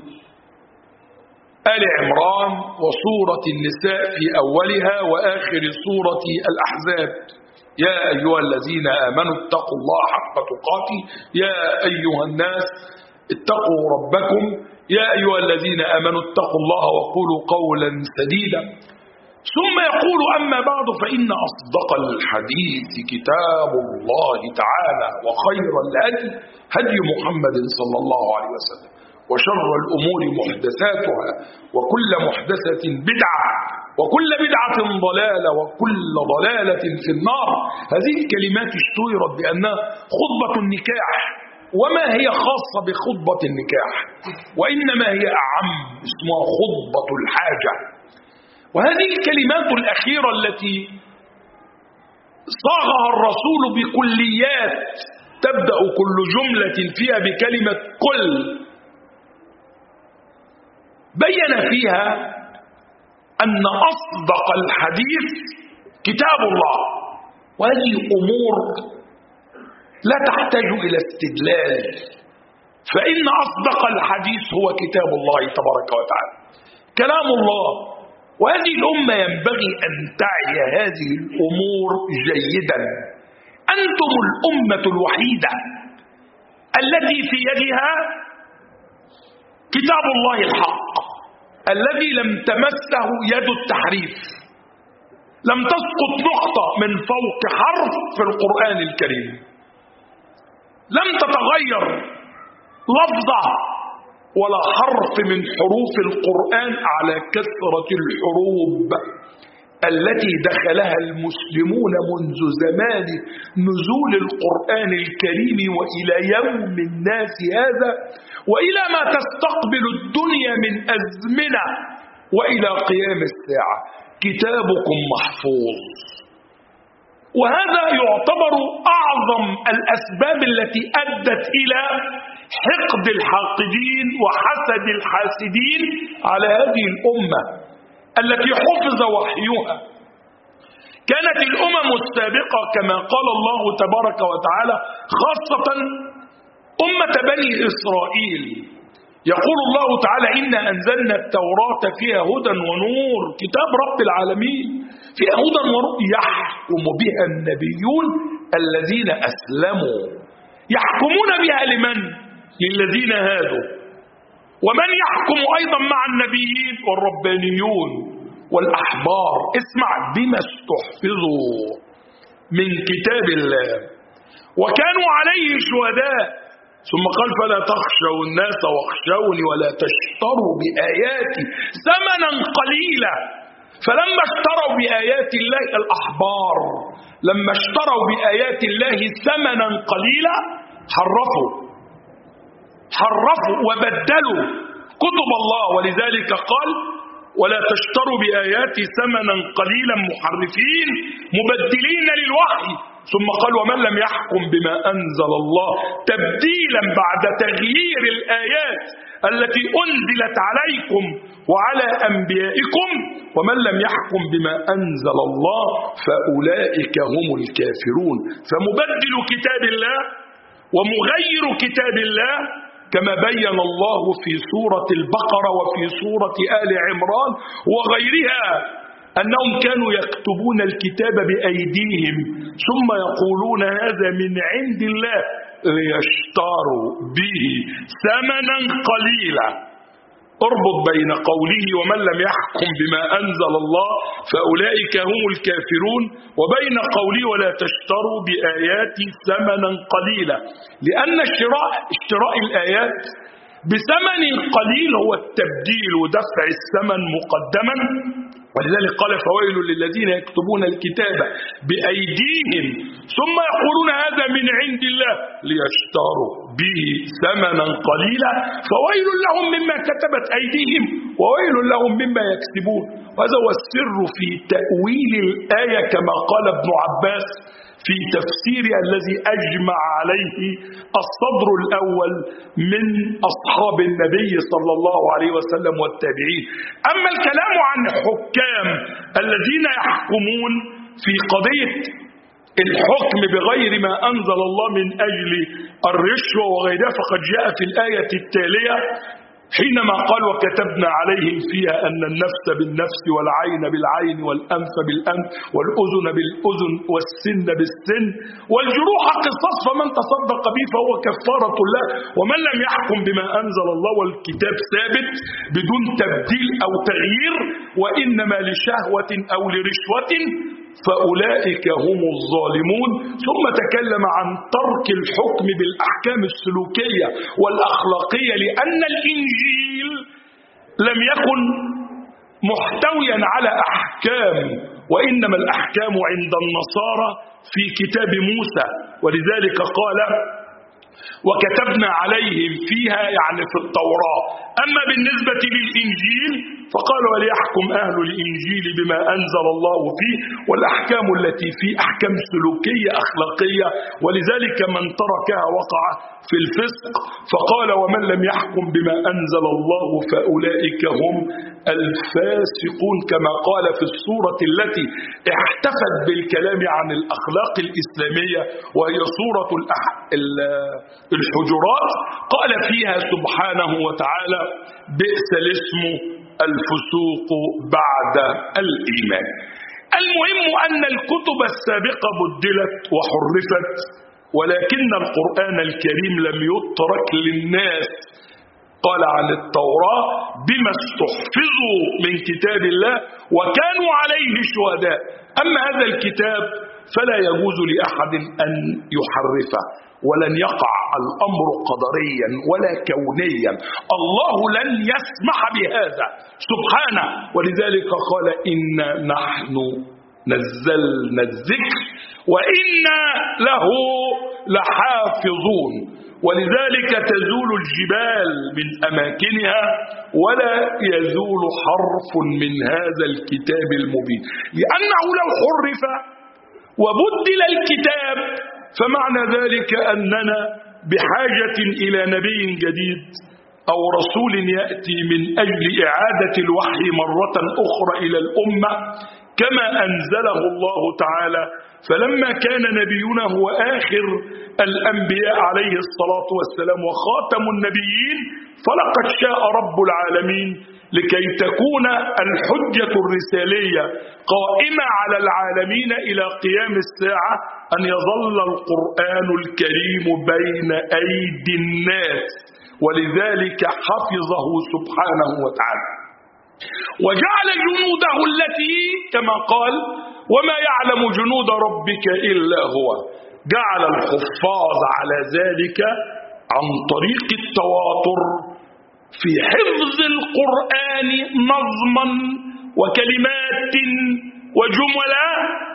آل عمران وسورة النساء في أولها وآخر سورة الأحزاب: يا أيها الذين آمنوا اتقوا الله حق تقاته، يا أيها الناس اتقوا ربكم، يا أيها الذين آمنوا اتقوا الله وقولوا قولا سديدا. ثم يقول: أما بعد، فإن أصدق الحديث كتاب الله تعالى، وخير الهدي هدي محمد صلى الله عليه وسلم، وشر الأمور محدثاتها، وكل محدثة بدعة، وكل بدعة ضلالة، وكل ضلالة في النار. هذه الكلمات اشتهرت بأنها خطبة النكاح، وما هي خاصة بخطبة النكاح، وإنما هي أعم، اسمها خطبة الحاجة. وهذه الكلمات الأخيرة التي صاغها الرسول بكليات، تبدأ كل جملة فيها بكلمة كل، بين فيها أن أصدق الحديث كتاب الله، وهذه أمور لا تحتاج إلى استدلال، فإن أصدق الحديث هو كتاب الله تبارك وتعالى، كلام الله. وهذه الأمة ينبغي أن تعي هذه الأمور جيدا. أنتم الأمة الوحيدة التي في يدها كتاب الله الحق الذي لم تمسه يد التحريف، لم تسقط نقطة من فوق حرف في القرآن الكريم، لم تتغير لفظة ولا حرف من حروف القرآن على كثرة الحروب التي دخلها المسلمون منذ زمان نزول القرآن الكريم وإلى يوم الناس هذا، وإلى ما تستقبل الدنيا من أزمنة وإلى قيام الساعة. كتابكم محفوظ، وهذا يعتبر أعظم الأسباب التي أدت إلى حقد الحاقدين وحسد الحاسدين على هذه الأمة التي حفظ وحيها. كانت الأمم السابقة كما قال الله تبارك وتعالى، خاصة أمة بني إسرائيل، يقول الله تعالى: إنا أنزلنا التوراة فيها هدى ونور، كتاب رب العالمين فيها هدى ونور، يحكم بها النبيون الذين أسلموا. يحكمون بها لمن؟ للذين هادوا. ومن يحكم أيضا مع النبيين؟ والربانيون والأحبار. اسمع: بما استحفظوا من كتاب الله وكانوا عليه شهداء. ثم قال: فلا تخشوا الناس واخشوني ولا تشتروا بآياتي ثمنا قليلا. فلما اشتروا بآيات الله الأحبار، لما اشتروا بآيات الله ثمنا قليلا، حرفوا وبدلوا كتب الله. ولذلك قال: ولا تشتروا بآياتي ثمنا قليلا محرفين مبدلين للوحي ثم قال ومن لم يحكم بما أنزل الله تبديلا بعد تغيير الآيات التي أنزلت عليكم وعلى أنبيائكم، ومن لم يحكم بما أنزل الله فأولئك هم الكافرون. فمبدل كتاب الله ومغير كتاب الله كما بين الله في سورة البقرة وفي سورة آل عمران وغيرها أنهم كانوا يكتبون الكتاب بأيديهم ثم يقولون هذا من عند الله ليشتروا به ثمنا قليلا. اربط بين قوله ومن لم يحكم بما أنزل الله فأولئك هم الكافرون وبين قوله ولا تشتروا بآياتي ثمنا قليلا، لأن اشتراء الآيات بثمن قليل هو التبديل ودفع الثمن مقدما. ولذلك قال فويل للذين يكتبون الكتاب بأيديهم ثم يقولون هذا من عند الله ليشتروا به ثمنا قليلا فويل لهم مما كتبت أيديهم وويل لهم مما يكسبون. وهذا هو السر في تأويل الآية كما قال ابن عباس في تفسيرها الذي أجمع عليه الصدر الأول من أصحاب النبي صلى الله عليه وسلم والتابعين. أما الكلام عن حكام الذين يحكمون في قضية الحكم بغير ما أنزل الله من أجل الرشوة وغيرها فقد جاء في الآية التالية حينما قال وكتبنا عليهم فيها أن النفس بالنفس والعين بالعين والأنف بالأنف والأذن بالأذن والسن بالسن والجروح قصاص فمن تصدق به فهو كفارة له ومن لم يحكم بما أنزل الله والكتاب ثابت بدون تبديل أو تغيير وإنما لشهوة أو لرشوة فأولئك هم الظالمون. ثم تكلم عن ترك الحكم بالأحكام السلوكية والأخلاقية لأن الإنجيل لم يكن محتويا على أحكام وإنما الأحكام عند النصارى في كتاب موسى، ولذلك قال وكتبنا عليهم فيها يعني في التوراة. أما بالنسبة للإنجيل فقال وليحكم أهل الإنجيل بما أنزل الله فيه والأحكام التي فيه أحكام سلوكية أخلاقية ولذلك من تركها وقع في الفسق. فقال ومن لم يحكم بما أنزل الله فأولئك هم الفاسقون كما قال في السورة التي احتفت بالكلام عن الأخلاق الإسلامية وهي سورة الحجرات قال فيها سبحانه وتعالى بئس الاسم الفسوق بعد الإيمان. المهم أن الكتب السابقة بدلت وحرفت ولكن القرآن الكريم لم يترك للناس. قال عن التوراة بما استحفظوا من كتاب الله وكانوا عليه شهداء. أما هذا الكتاب فلا يجوز لأحد أن يحرفه ولن يقع الأمر قدريا ولا كونيا، الله لن يسمح بهذا سبحانه. ولذلك قال إنا نحن نزلنا الذكر وإنا له لحافظون. ولذلك تزول الجبال من أماكنها ولا يزول حرف من هذا الكتاب المبين، لأنه لو حرف وبدل الكتاب فمعنى ذلك أننا بحاجة إلى نبي جديد أو رسول يأتي من أجل إعادة الوحي مرة أخرى إلى الأمة كما أنزله الله تعالى. فلما كان نبينا هو آخر الأنبياء عليه الصلاة والسلام وخاتم النبيين فلقد شاء رب العالمين لكي تكون الحجة الرسالية قائمة على العالمين إلى قيام الساعة أن يظل القرآن الكريم بين أيدي الناس، ولذلك حفظه سبحانه وتعالى وجعل جنوده التي كما قال وما يعلم جنود ربك إلا هو. جعل الحفاظ على ذلك عن طريق التواتر في حفظ القرآن نظما وكلمات وجملا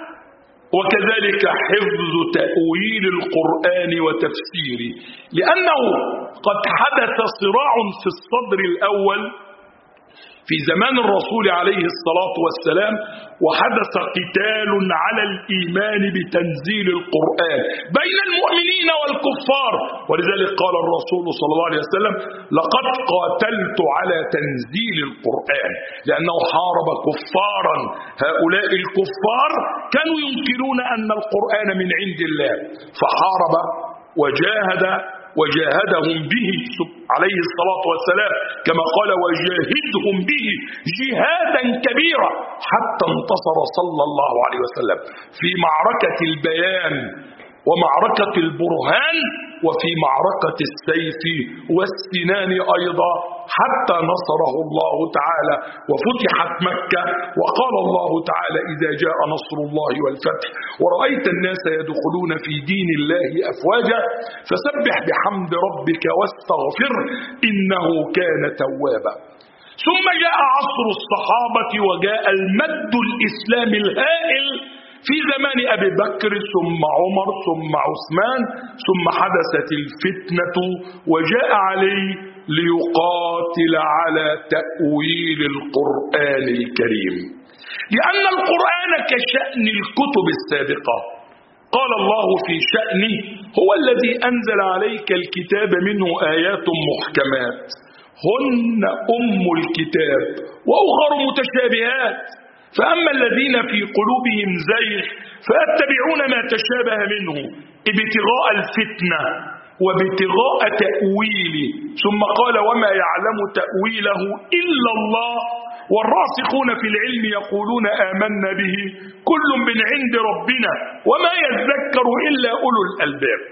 وكذلك حفظ تأويل القرآن وتفسيره، لأنه قد حدث صراع في الصدر الأول في زمان الرسول عليه الصلاة والسلام، وحدث قتال على الإيمان بتنزيل القرآن بين المؤمنين والكفار، ولذلك قال الرسول صلى الله عليه وسلم: لقد قاتلت على تنزيل القرآن، لأنه حارب كفارا. هؤلاء الكفار كانوا ينكرون أن القرآن من عند الله، فحارب وجاهدهم به عليه الصلاة والسلام، كما قال: وجاهدهم به جهادا كبيرا حتى انتصر صلى الله عليه وسلم في معركة البيان ومعركة البرهان وفي معركة السيف والسنان أيضا، حتى نصره الله تعالى وفتحت مكة. وقال الله تعالى: إذا جاء نصر الله والفتح ورأيت الناس يدخلون في دين الله أفواجا فسبح بحمد ربك واستغفر إنه كان توابا. ثم جاء عصر الصحابة وجاء المد الإسلامي الهائل في زمان أبي بكر ثم عمر ثم عثمان، ثم حدثت الفتنة وجاء علي ليقاتل على تأويل القرآن الكريم، لأن القرآن كشأن الكتب السابقة. قال الله في شأنه: هو الذي أنزل عليك الكتاب منه آيات محكمات هن أم الكتاب وأخر متشابهات، فأما الذين في قلوبهم زيغ فيتبعون ما تشابه منه ابتغاء الفتنة وابتغاء تأويله. ثم قال: وما يعلم تأويله إلا الله والراسخون في العلم يقولون آمنا به كل من عند ربنا وما يذكر إلا أولو الألباب.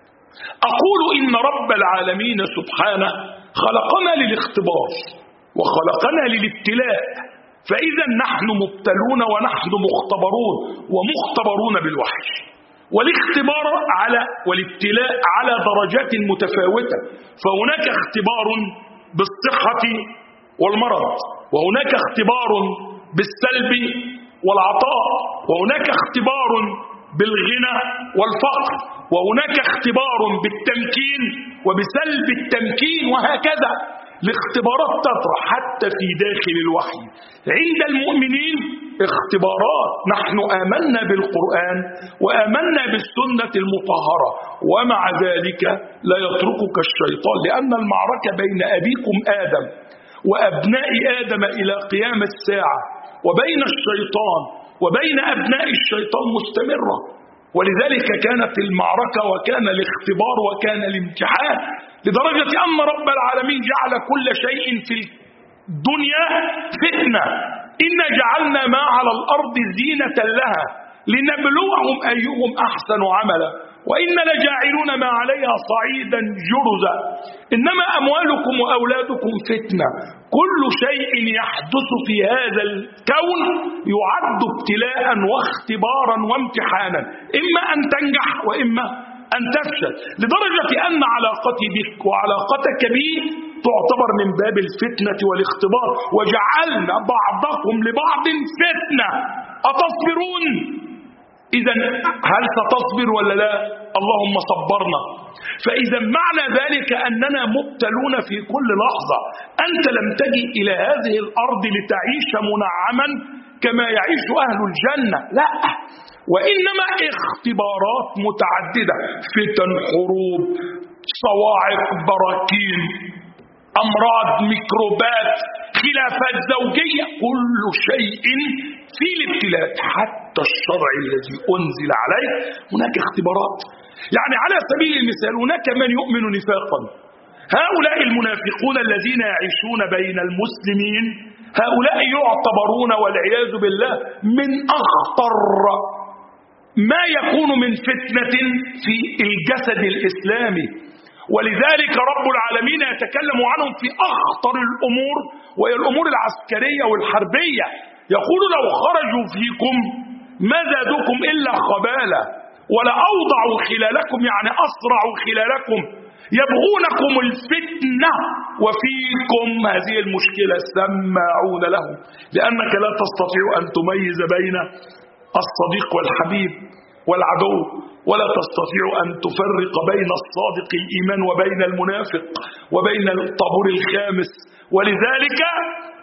أقول إن رب العالمين سبحانه خلقنا للاختبار وخلقنا للابتلاء، فإذا نحن مبتلون ونحن مختبرون ومختبرون بالوحي. والاختبار والابتلاء على درجات متفاوتة، فهناك اختبار بالصحة والمرض، وهناك اختبار بالسلب والعطاء، وهناك اختبار بالغنى والفقر، وهناك اختبار بالتمكين وبسلب التمكين، وهكذا الاختبارات تطرح حتى في داخل الوحي. عند المؤمنين اختبارات، نحن آمنا بالقرآن وآمنا بالسنة المطهرة، ومع ذلك لا يتركك الشيطان، لأن المعركة بين أبيكم آدم وأبناء آدم إلى قيام الساعة وبين الشيطان وبين أبناء الشيطان مستمرة. ولذلك كانت المعركة وكان الاختبار وكان الامتحان، لدرجة أن رب العالمين جعل كل شيء في الدنيا فتنة. إنا جعلنا ما على الأرض زينة لها لنبلوهم أيهم أحسن عملا وإنا لجاعلون ما عليها صعيدا جرزا إنما أموالكم وأولادكم فتنة. كل شيء يحدث في هذا الكون يعد ابتلاء واختبارا وامتحانا، إما أن تنجح وإما أن تفشل، لدرجة أن علاقتي بك وعلاقتك بي تعتبر من باب الفتنة والاختبار. وجعلنا بعضكم لبعض فتنة أتصبرون؟ إذا هل ستصبر ولا لا؟ اللهم صبرنا. فإذا معنى ذلك أننا مبتلون في كل لحظة. أنت لم تجي إلى هذه الأرض لتعيش منعما كما يعيش أهل الجنة، لا، وإنما اختبارات متعددة، فتن، حروب، صواعق، براكين، أمراض، ميكروبات، خلافات زوجية، كل شيء في الابتلاء. حتى الشرع الذي أنزل عليه هناك اختبارات. يعني على سبيل المثال هناك من يؤمن نفاقا، هؤلاء المنافقون الذين يعيشون بين المسلمين، هؤلاء يعتبرون والعياذ بالله من أخطر ما يكون من فتنة في الجسد الإسلامي. ولذلك رب العالمين يتكلم عنهم في أخطر الأمور، وهي الأمور العسكرية والحربية. يقول: لو خرجوا فيكم ما زادوكم إلا خبالا ولا أوضعوا خلالكم، يعني أسرعوا خلالكم، يبغونكم الفتنة وفيكم هذه المشكلة سماعون لهم، لأنك لا تستطيع أن تميز بين الصديق والحبيب والعدو، ولا تستطيع أن تفرق بين الصادق الإيمان وبين المنافق وبين الطابور الخامس. ولذلك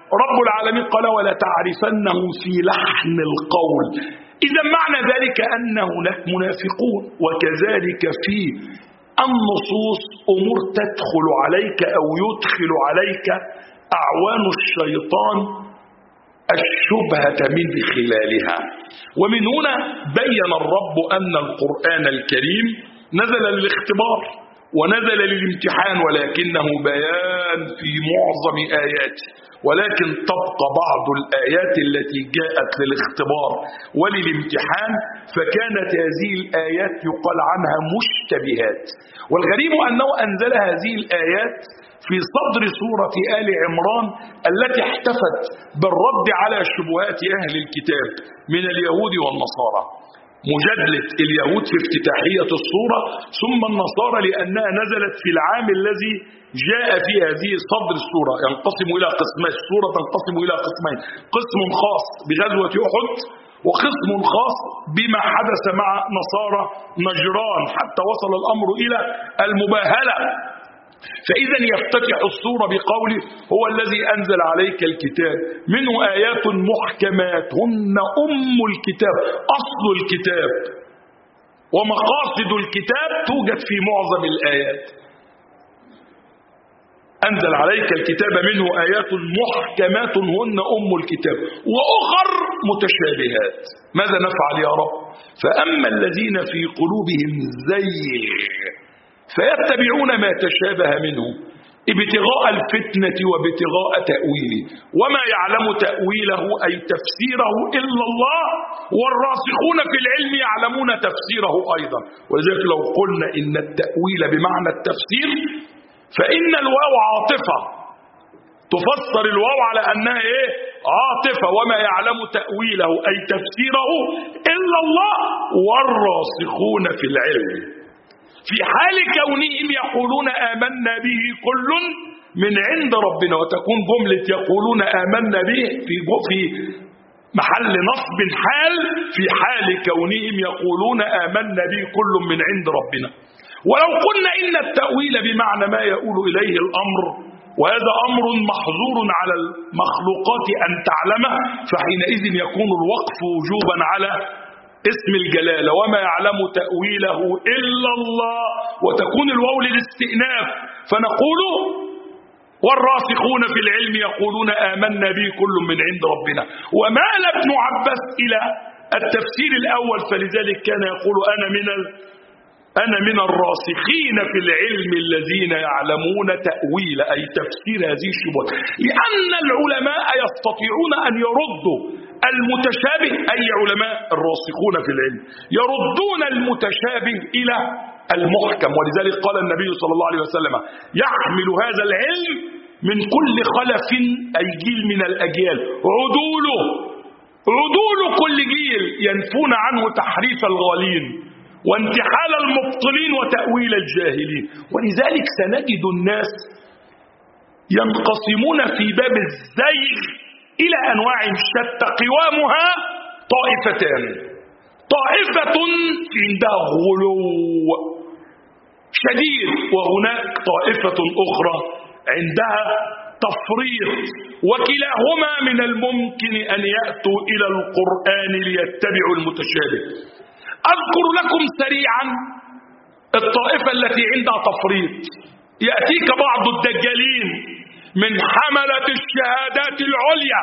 رب العالمين قال ولا تعرفنه في لحن القول. إذا معنى ذلك أن هناك منافقون. وكذلك في النصوص أمور تدخل عليك أو يدخل عليك أعوان الشيطان الشبهة من خلالها. ومن هنا بين الرب أن القرآن الكريم نزل للاختبار ونزل للامتحان، ولكنه بيان في معظم آياته، ولكن تبقى بعض الآيات التي جاءت للاختبار وللامتحان، فكانت هذه الآيات يقال عنها مشتبهات. والغريب أنه أنزل هذه الآيات في صدر سورة آل عمران التي احتفت بالرد على شبهات أهل الكتاب من اليهود والنصارى. مجادلة اليهود في افتتاحية الصورة، ثم النصارى لأنها نزلت في العام الذي جاء في هذه صدر السورة. ينقسم إلى قسمين، السورة تنقسم إلى قسمين: قسم خاص بغزوة أحد، وقسم خاص بما حدث مع نصارى نجران حتى وصل الأمر إلى المباهلة. فإذا يفتتح السورة بقوله هو الذي أنزل عليك الكتاب منه آيات محكمات هن أم الكتاب، أصل الكتاب ومقاصد الكتاب توجد في معظم الآيات. أنزل عليك الكتاب منه آيات محكمات هن أم الكتاب وأخر متشابهات. ماذا نفعل يا رب؟ فأما الذين في قلوبهم زيغ فيتبعون ما تشابه منه ابتغاء الفتنة وابتغاء تأويله وما يعلم تأويله أي تفسيره إلا الله والراسخون في العلم يعلمون تفسيره أيضا. ولذلك لو قلنا إن التأويل بمعنى التفسير فإن الواو عاطفة تفسر الواو على أنها عاطفة، وما يعلم تأويله أي تفسيره إلا الله والراسخون في العلم، في حال كونهم يقولون آمنا به كل من عند ربنا. وتكون جملة يقولون آمنا به في محل نصب حال، في حال كونهم يقولون آمنا به كل من عند ربنا. ولو قلنا إن التأويل بمعنى ما يؤول إليه الأمر، وهذا أمر محظور على المخلوقات أن تعلمه، فحينئذ يكون الوقف وجوبا على اسم الجلالة وما يعلم تأويله إلا الله، وتكون الواو للاستئناف، فنقول والراسخون في العلم يقولون آمنا به كل من عند ربنا. ومال ابن عباس إلى التفسير الأول، فلذلك كان يقول أنا من الراسخين في العلم الذين يعلمون تأويل أي تفسير هذه الشبهات، لأن العلماء يستطيعون أن يردوا المتشابه، أي علماء الراسخون في العلم يردون المتشابه إلى المحكم. ولذلك قال النبي صلى الله عليه وسلم يحمل هذا العلم من كل خلف أي جيل من الأجيال عدول كل جيل ينفون عنه تحريف الغالين وانتحال المبطلين وتأويل الجاهلين. ولذلك سنجد الناس ينقسمون في باب الزيغ إلى أنواع شتى، قوامها طائفتان: طائفة عندها غلو شديد، وهناك طائفة أخرى عندها تفريط، وكلاهما من الممكن أن يأتوا إلى القرآن ليتبعوا المتشابه. أذكر لكم سريعا الطائفة التي عندها تفريط. يأتيك بعض الدجالين من حملة الشهادات العليا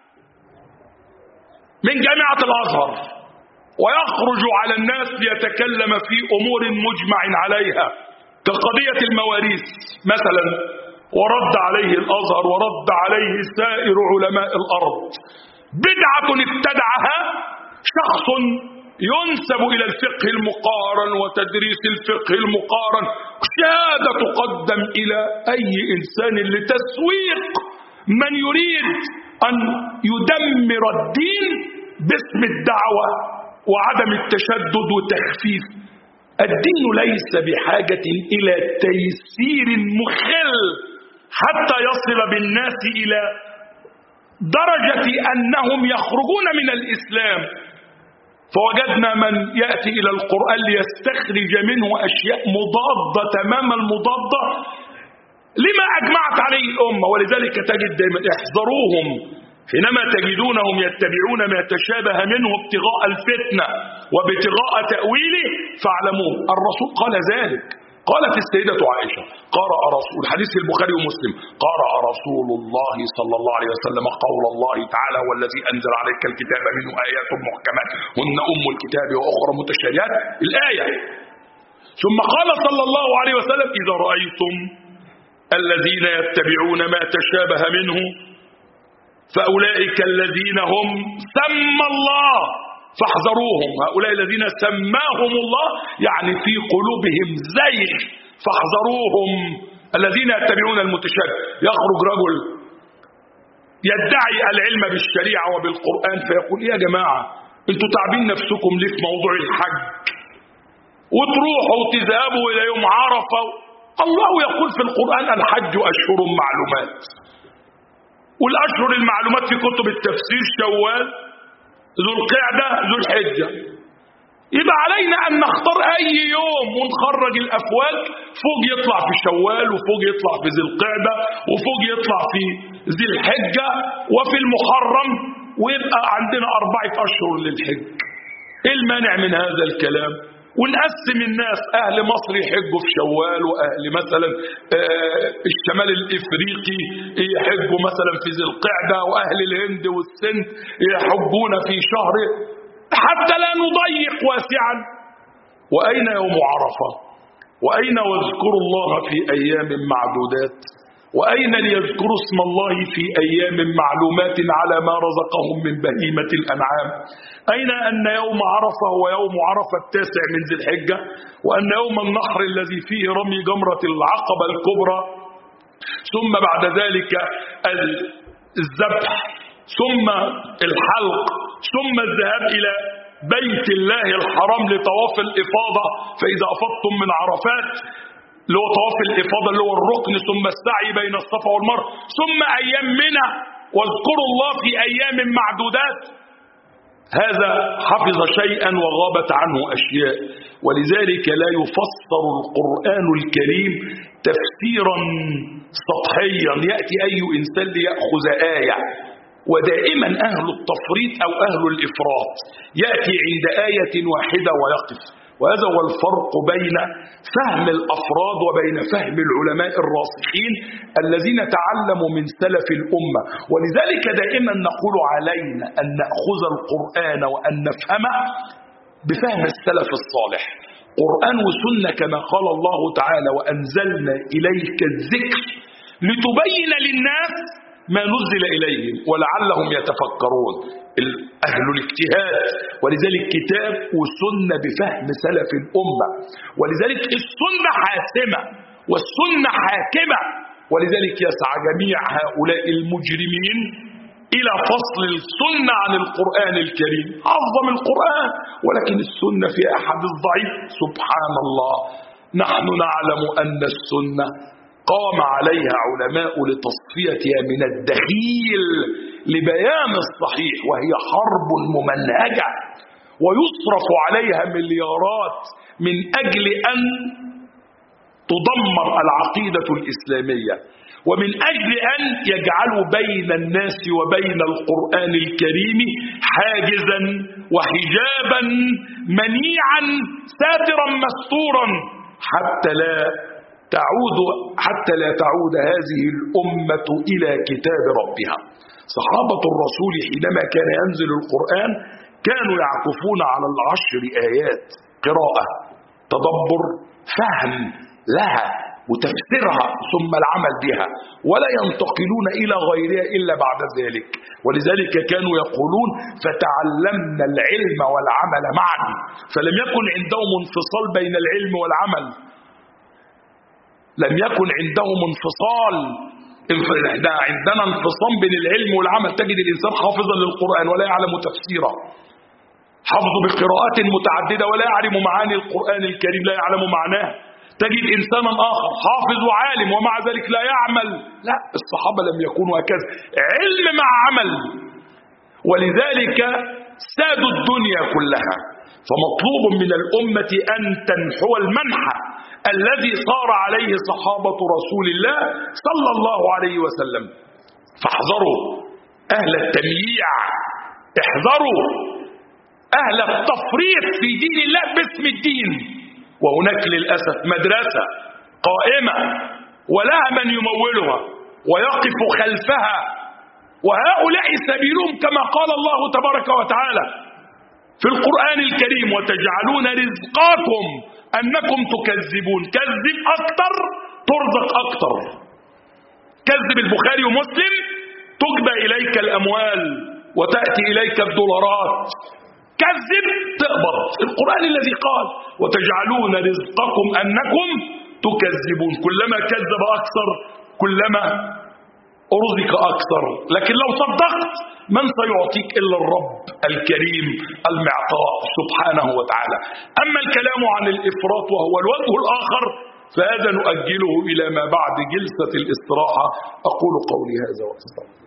من جامعة الأزهر ويخرج على الناس ليتكلم في أمور مجمع عليها كقضية المواريث مثلا، ورد عليه الأزهر ورد عليه سائر علماء الأرض. بدعة ابتدعها شخص ينسب إلى الفقه المقارن وتدريس الفقه المقارن، شهادة تقدم إلى أي إنسان لتسويق من يريد أن يدمر الدين باسم الدعوة وعدم التشدد وتخفيف الدين. ليس بحاجة إلى تيسير مخل حتى يصل بالناس إلى درجة أنهم يخرجون من الإسلام. فوجدنا من يأتي إلى القرآن ليستخرج منه أشياء مضادة تمام المضادة لما أجمعت عليه الأمة. ولذلك تجد دائما احذروهم حينما تجدونهم يتبعون ما تشابه منه ابتغاء الفتنة وابتغاء تأويله فاعلموه. الرسول قال ذلك. قالت السيدة عائشة قرأ رسول حديث البخاري ومسلم قرأ رسول الله صلى الله عليه وسلم قول الله تعالى والذي أنزل عليك الكتاب منه آيات محكمات هن أم الكتاب وأخرى متشابهات الآية. ثم قال صلى الله عليه وسلم إذا رأيتم الذين يتبعون ما تشابه منه فأولئك الذين هم سمى الله فاحذروهم. هؤلاء الذين سماهم الله يعني في قلوبهم زيغ فاحذروهم. الذين يتبعون المتشابه. يخرج رجل يدعي العلم بالشريعة وبالقرآن فيقول يا جماعة انتوا تعبين نفسكم ليه في موضوع الحج وتروحوا وتذهبوا إلى يوم عرفة. الله يقول في القرآن الحج أشهر معلومات، والأشهر المعلومات في كتب التفسير شوال ذو القعدة ذو الحجة. يبقى علينا أن نختار أي يوم ونخرج الأفواج فوق يطلع في شوال وفوق يطلع في ذي القعدة وفوق يطلع في ذي الحجة وفي المحرم ويبقى عندنا 4 أشهر للحج. إيه المانع من هذا الكلام؟ ونقسم الناس أهل مصر يحجوا في شوال وأهل مثلا الشمال الإفريقي يحجوا مثلا في ذي القعدة وأهل الهند والسند يحجون في شهر حتى لا نضيق واسعا. وأين يوم عرفة؟ وأين واذكروا الله في أيام معدودات؟ وأين ليذكروا اسم الله في أيام معلومات على ما رزقهم من بهيمة الأنعام؟ أين أن يوم عرفة هو يوم عرفة 9 من ذي الحجة، وأن يوم النحر الذي فيه رمي جمرة العقبة الكبرى ثم بعد ذلك الذبح ثم الحلق ثم الذهاب إلى بيت الله الحرام لطواف الإفاضة. فإذا أفضتم من عرفات اللي هو طواف الإفاضة اللي هو الركن ثم السعي بين الصفا والمروة ثم أيام منى واذكروا الله في أيام معدودات. هذا حفظ شيئا وغابت عنه أشياء. ولذلك لا يفسر القرآن الكريم تفسيرا سطحيا يأتي أي إنسان ليأخذ آية. ودائما أهل التفريط أو أهل الإفراط يأتي عند آية واحدة ويقف. وهذا هو الفرق بين فهم الأفراد وبين فهم العلماء الراسخين الذين تعلموا من سلف الأمة. ولذلك دائما نقول علينا أن نأخذ القرآن وأن نفهمه بفهم السلف الصالح. قرآن وسنة كما قال الله تعالى وأنزلنا إليك الذكر لتبين للناس ما نزل إليهم ولعلهم يتفكرون. أهل الاجتهاد. ولذلك كتاب وسنة بفهم سلف الأمة. ولذلك السنة حاسمة والسنة حاكمة. ولذلك يسعى جميع هؤلاء المجرمين إلى فصل السنة عن القرآن الكريم. عظم القرآن ولكن السنة في أحد الضعيف. سبحان الله. نحن نعلم أن السنة قام عليها علماء لتصفيتها من الدخيل لبيان الصحيح، وهي حرب ممنهجة ويصرف عليها مليارات من أجل أن تدمر العقيدة الإسلامية ومن أجل أن يجعلوا بين الناس وبين القرآن الكريم حاجزا وحجابا منيعا ساترا مستورا حتى لا تعود هذه الأمة إلى كتاب ربها. صحابة الرسول حينما كان ينزل القرآن كانوا يعكفون على 10 آيات قراءة تدبر فهم لها وتفسيرها ثم العمل بها ولا ينتقلون إلى غيرها إلا بعد ذلك. ولذلك كانوا يقولون فتعلمنا العلم والعمل معا. فلم يكن عندهم انفصال بين العلم والعمل. لم يكن عندهم انفصال. عندنا انفصام بين العلم والعمل. تجد الإنسان حافظا للقرآن ولا يعلم تفسيره، حفظ بقراءات متعددة ولا يعلم معاني القرآن الكريم، لا يعلم معناه. تجد إنسانا آخر حافظ وعالم ومع ذلك لا يعمل. لا، الصحابة لم يكونوا هكذا، علم مع عمل. ولذلك سادوا الدنيا كلها. فمطلوب من الأمة أن تنحو المنحى، الذي صار عليه صحابة رسول الله صلى الله عليه وسلم. فاحذروا أهل التمييع، احذروا أهل التفريط في دين الله باسم الدين. وهناك للأسف مدرسة قائمة ولها من يمولها ويقف خلفها، وهؤلاء سبيلهم كما قال الله تبارك وتعالى في القرآن الكريم: وتجعلون رزقاكم أنكم تكذبون. كذب أكتر ترزق أكتر. كذب البخاري ومسلم تجبى إليك الأموال وتأتي إليك الدولارات. كذب تقبض. القرآن الذي قال: وتجعلون رزقكم أنكم تكذبون. كلما كذب أكثر كلما أرزق أكثر. لكن لو صدقت من سيعطيك إلا الرب الكريم المعطاء سبحانه وتعالى. أما الكلام عن الإفراط وهو الوجه الآخر فهذا نؤجله إلى ما بعد جلسة الاستراحة. أقول قولي هذا وأستغفر.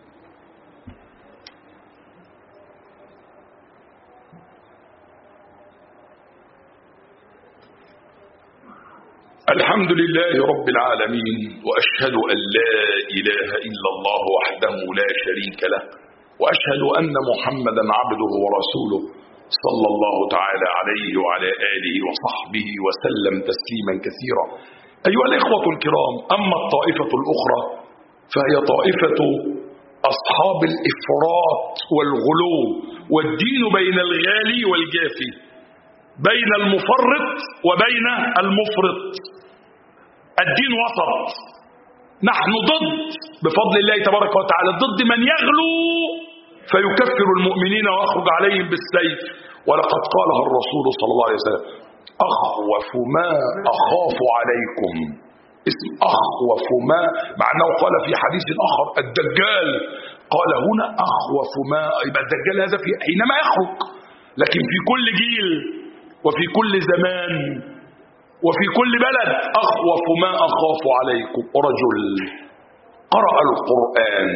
الحمد لله رب العالمين، وأشهد أن لا إله إلا الله وحده لا شريك له، وأشهد أن محمدا عبده ورسوله صلى الله تعالى عليه وعلى آله وصحبه وسلم تسليما كثيرا. أيها الإخوة الكرام، أما الطائفة الأخرى فهي طائفة أصحاب الإفراط والغلو، والدين بين الغالي والجافي، بين المفرط وبين المفرط. الدين وسط. نحن ضد بفضل الله تبارك وتعالى ضد من يغلو فيكفر المؤمنين ويخرج عليهم بالسيف. ولقد قالها الرسول صلى الله عليه وسلم: أخوف ما أخاف عليكم. اسم أخوف ما، مع أنه قال في حديث آخر الدجال، قال هنا أخوف ما، يبقى الدجال هذا في حينما يخرج. لكن في كل جيل وفي كل زمان وفي كل بلد أخوف ما أخاف عليكم رجل قرأ القرآن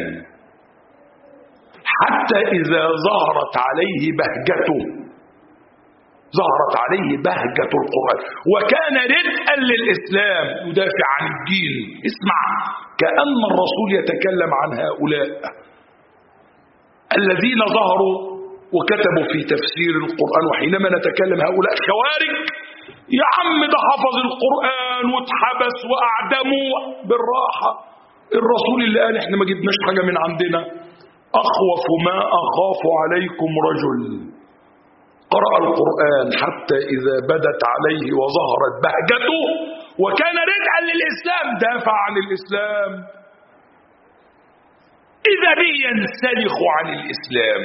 حتى إذا ظهرت عليه بهجته، ظهرت عليه بهجة القرآن وكان ردءا للإسلام يدافع عن الدين. اسمع، كأن الرسول يتكلم عن هؤلاء الذين ظهروا وكتبوا في تفسير القرآن. وحينما نتكلم هؤلاء خوارج، يا عم ده حفظ القرآن واتحبس وأعدموا بالراحة. الرسول اللي قال احنا ما جبناش حاجة من عندنا. أخوف ما أخاف عليكم رجل قرأ القرآن حتى إذا بدت عليه وظهرت بهجته وكان ردءا للإسلام، دافع عن الإسلام، إذا به ينسلخ عن الإسلام.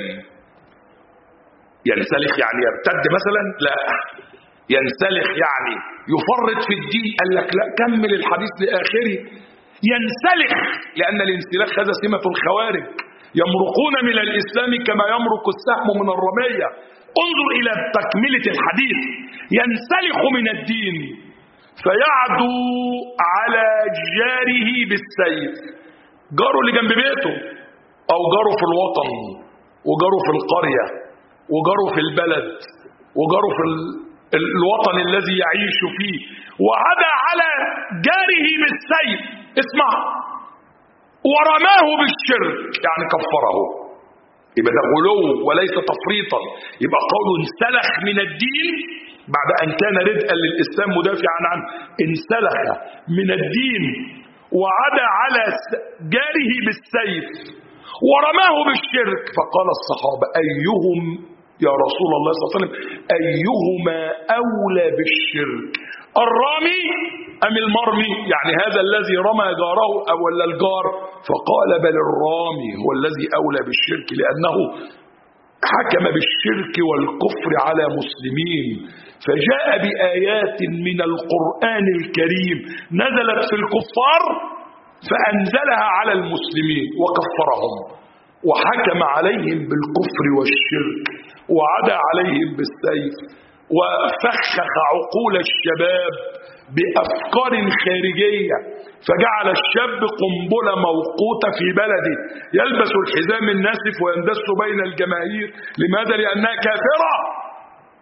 ينسلخ يعني يرتد مثلا؟ لا، ينسلخ يعني يفرط في الدين. قال لك لا، كمل الحديث لآخره. ينسلخ لأن الانسلاخ هذا سمة الخوارج، يمرقون من الإسلام كما يمرق السهم من الرمية. انظر إلى تكملة الحديث: ينسلخ من الدين فيعدو على جاره بالسيف. جاره اللي جنب بيته، أو جاره في الوطن، وجاره في القرية، وجاره في البلد، وجاره في الوطن الذي يعيش فيه، وعدى على جاره بالسيف. اسمع، ورماه بالشرك يعني كفره. يبقى ده غلو وليس تفريطا. يبقى قوله انسلخ من الدين بعد أن كان ردءا للإسلام مدافعا عنه، انسلخ من الدين وعدى على جاره بالسيف ورماه بالشرك. فقال الصحابة: أيهم يا رسول الله صلى الله عليه وسلم أيهما أولى بالشرك، الرامي أم المرمي؟ يعني هذا الذي رمى جاره أو ولا الجار؟ فقال: بل الرامي هو الذي أولى بالشرك، لأنه حكم بالشرك والكفر على مسلمين. فجاء بآيات من القرآن الكريم نزلت في الكفار فأنزلها على المسلمين وكفرهم وحكم عليهم بالكفر والشرك وعدى عليهم بالسيف وفخخ عقول الشباب بأفكار خارجية، فجعل الشاب قنبلة موقوتة في بلده يلبس الحزام الناسف ويندس بين الجماهير. لماذا؟ لأنها كافرة.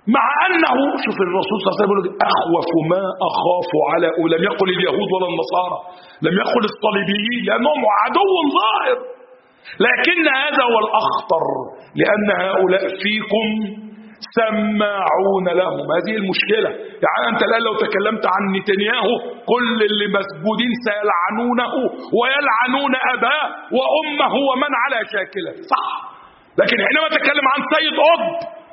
مع أنه شوف الرسول صلى الله عليه وسلم يقول أخوف ما أخاف على، ولم يقل اليهود ولا النصارى، لم يقل الصليبيين لأنهم عدو ظاهر، لكن هذا هو الأخطر، لأن هؤلاء فيكم سماعون لهم. هذه المشكلة. يعني أنت الآن لو تكلمت عن نتنياهو كل اللي مسجودين سيلعنونه ويلعنون أباه وأمه ومن على شاكله، صح؟ لكن حينما تكلم عن سيد قطب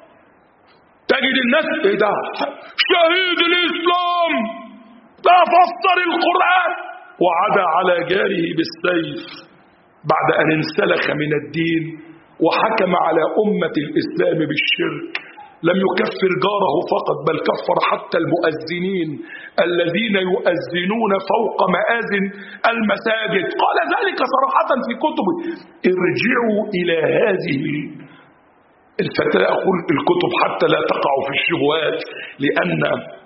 تجد الناس ايه ده؟ شهيد الإسلام، ده فسر القرآن وعدا على جاره بالسيف بعد أن انسلخ من الدين وحكم على أمة الإسلام بالشرك. لم يكفر جاره فقط بل كفر حتى المؤذنين الذين يؤذنون فوق مآذن المساجد. قال ذلك صراحة في كتبه. ارجعوا إلى هذه الفتاة، أقول الكتب حتى لا تقعوا في الشبهات، لأن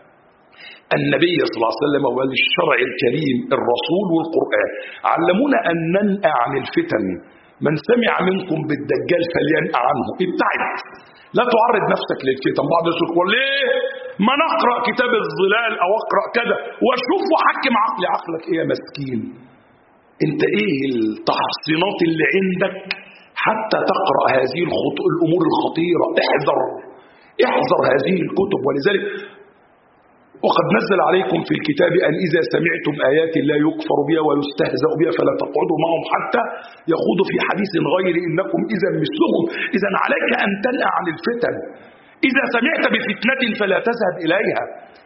النبي صلى الله عليه وسلم والشرع الكريم الرسول والقرآن علمونا أن ننأى عن الفتن. من سمع منكم بالدجال فلينأى عنه، ابتعد، لا تعرض نفسك للفتن. بعض يقول ليه ما نقرأ كتاب الظلال أو أقرأ كذا وأشوف وحكم عقلي. عقلك إيه يا مسكين؟ أنت إيه التحصينات اللي عندك حتى تقرأ هذه الأمور الخطيرة؟ احذر هذه الكتب. ولذلك وقد نزل عليكم في الكتاب أن إذا سمعتم آيات لا يكفر بها ويستهزأ بها فلا تقعدوا معهم حتى يخوضوا في حديث غير إنكم إذا مثلهم. إذا عليك أن تنأى عن الفتن. إذا سمعت بفتنة فلا تذهب إليها.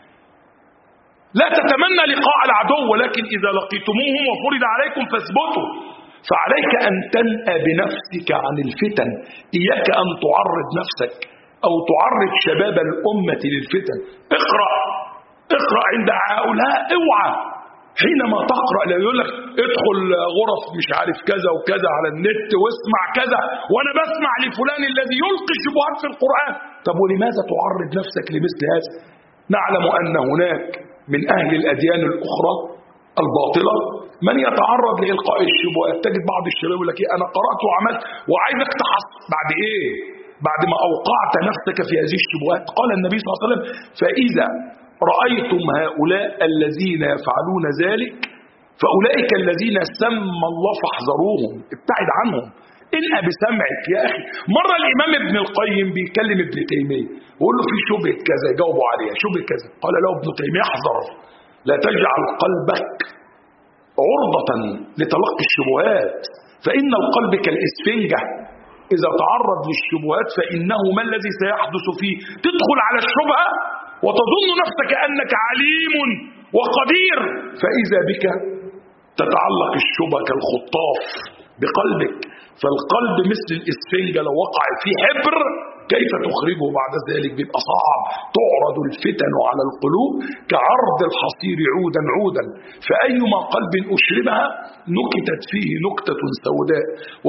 لا تتمنى لقاء العدو، ولكن إذا لقيتموهم وفرض عليكم فاثبتوا. فعليك أن تنأى بنفسك عن الفتن. إياك أن تعرض نفسك أو تعرض شباب الأمة للفتن. اقرأ عند هؤلاء، اوعى حينما تقرأ لا يقول لك ادخل غرف مش عارف كذا وكذا على النت واسمع كذا وانا بسمع لفلان الذي يلقي الشبهات في القرآن. طب ولماذا تعرض نفسك لمثل هذا؟ نعلم أن هناك من أهل الأديان الأخرى الباطلة من يتعرض لإلقاء الشبهات. تجد بعض الشباب يقول لك أنا قرأت وعملت وعايزك تحصل بعد إيه؟ بعد ما أوقعت نفسك في هذه الشبهات. قال النبي صلى الله عليه وسلم فإذا رأيتم هؤلاء الذين يفعلون ذلك فأولئك الذين سمى الله فاحذروهم، ابتعد عنهم. انأى بسمعك يا أخي. مرة الإمام ابن القيم بيكلم ابن تيمية وقال له في شبهة كذا، جاوبوا عليها شبهة كذا. قال له ابن تيمية احذر، لا تجعل قلبك عرضة لتلقي الشبهات، فإن القلب كالإسفنجة إذا تعرض للشبهات فإنه ما الذي سيحدث فيه؟ تدخل على الشبهة وتظن نفسك أنك عليم وقدير، فإذا بك تتعلق الشبهة كالخطاف بقلبك. فالقلب مثل الإسفنجة لو وقع في حبر كيف تخرجه بعد ذلك؟ بيبقى صعب. تعرض الفتن على القلوب كعرض الحصير عودا عودا، فأيما قلب أشربها نكتت فيه نكتة سوداء،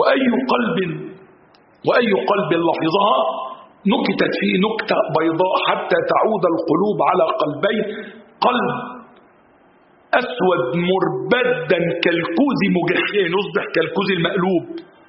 وأي قلب لفظها نكتت فيه نكتة بيضاء حتى تعود القلوب على قلبين، قلب أسود مربدا كالكوز مجخين يصبح كالكوز المقلوب.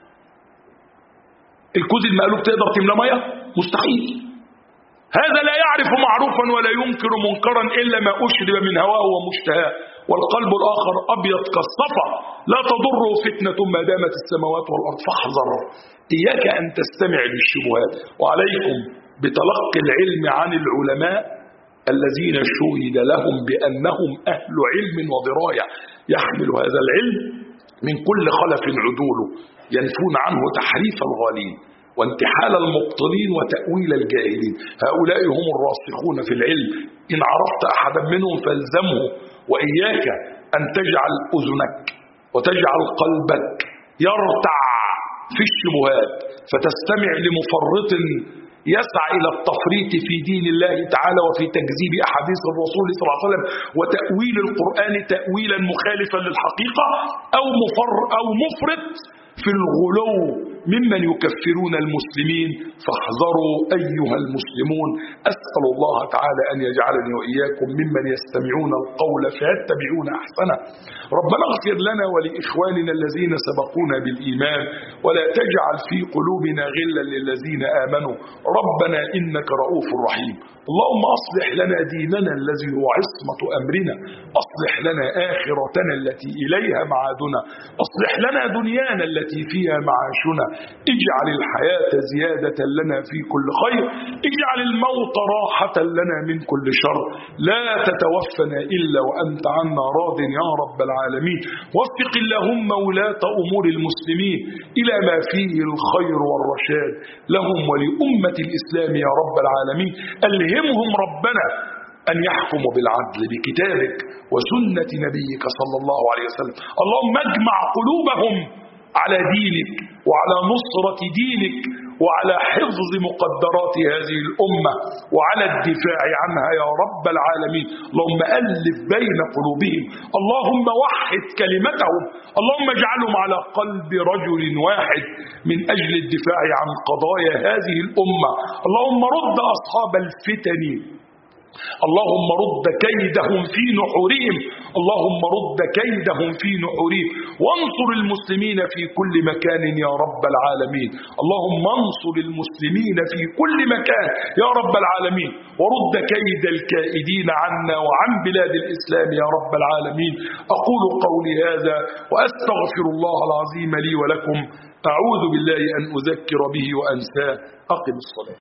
الكوز المقلوب تقدر تملى ميه؟ مستحيل. هذا لا يعرف معروفا ولا ينكر منكرا إلا ما أشرب من هواه ومشتهاه. والقلب الآخر أبيض كالصفا لا تضره فتنة ما دامت السماوات والأرض. فاحذر، إياك أن تستمع للشبهات، وعليكم بتلقي العلم عن العلماء الذين شهد لهم بأنهم أهل علم ودراية، يحمل هذا العلم من كل خلف عدوله، ينفون عنه تحريف الغالين وانتحال المبطلين وتأويل الجاهلين. هؤلاء هم الراسخون في العلم. إن عرفت أحدا منهم فالزمه، وإياك أن تجعل أذنك وتجعل قلبك يرتع في الشبهات فتستمع لمفرط يسعى إلى التفريط في دين الله تعالى وفي تكذيب أحاديث الرسول صلى الله عليه وسلم وتأويل القرآن تأويلا مخالفا للحقيقة، أو مفرط في الغلو ممن يكفرون المسلمين، فاحذروا أيها المسلمون. أسأل الله تعالى أن يجعلني وإياكم ممن يستمعون القول فيتبعون أحسنه. ربنا اغفر لنا ولإخواننا الذين سبقونا بالإيمان، ولا تجعل في قلوبنا غلا للذين آمنوا، ربنا إنك رؤوف رحيم. اللهم أصلح لنا ديننا الذي هو عصمة أمرنا، أصلح لنا آخرتنا التي إليها معادنا، أصلح لنا دنيانا التي فيها معاشنا، اجعل الحياة زيادة لنا في كل خير، اجعل الموت راحة لنا من كل شر، لا تتوفنا إلا وأنت عنا راض يا رب العالمين. وفق اللهم ولاة أمور المسلمين إلى ما فيه الخير والرشاد لهم ولأمة الإسلام يا رب العالمين. ألهمهم ربنا أن يحكموا بالعدل بكتابك وسنة نبيك صلى الله عليه وسلم. اللهم اجمع قلوبهم على دينك وعلى نصرة دينك وعلى حفظ مقدرات هذه الأمة وعلى الدفاع عنها يا رب العالمين. اللهم ألف بين قلوبهم، اللهم وحد كلمتهم، اللهم اجعلهم على قلب رجل واحد من أجل الدفاع عن قضايا هذه الأمة. اللهم رد أصحاب الفتن، اللهم رد كيدهم في نحورهم، اللهم رد كيدهم في نحورهم، وانصر المسلمين في كل مكان يا رب العالمين. اللهم انصر المسلمين في كل مكان يا رب العالمين، ورد كيد الكائدين عنا وعن بلاد الإسلام يا رب العالمين. أقول قولي هذا وأستغفر الله العظيم لي ولكم. أعوذ بالله أن أذكر به وأنساه. أقم الصلاة.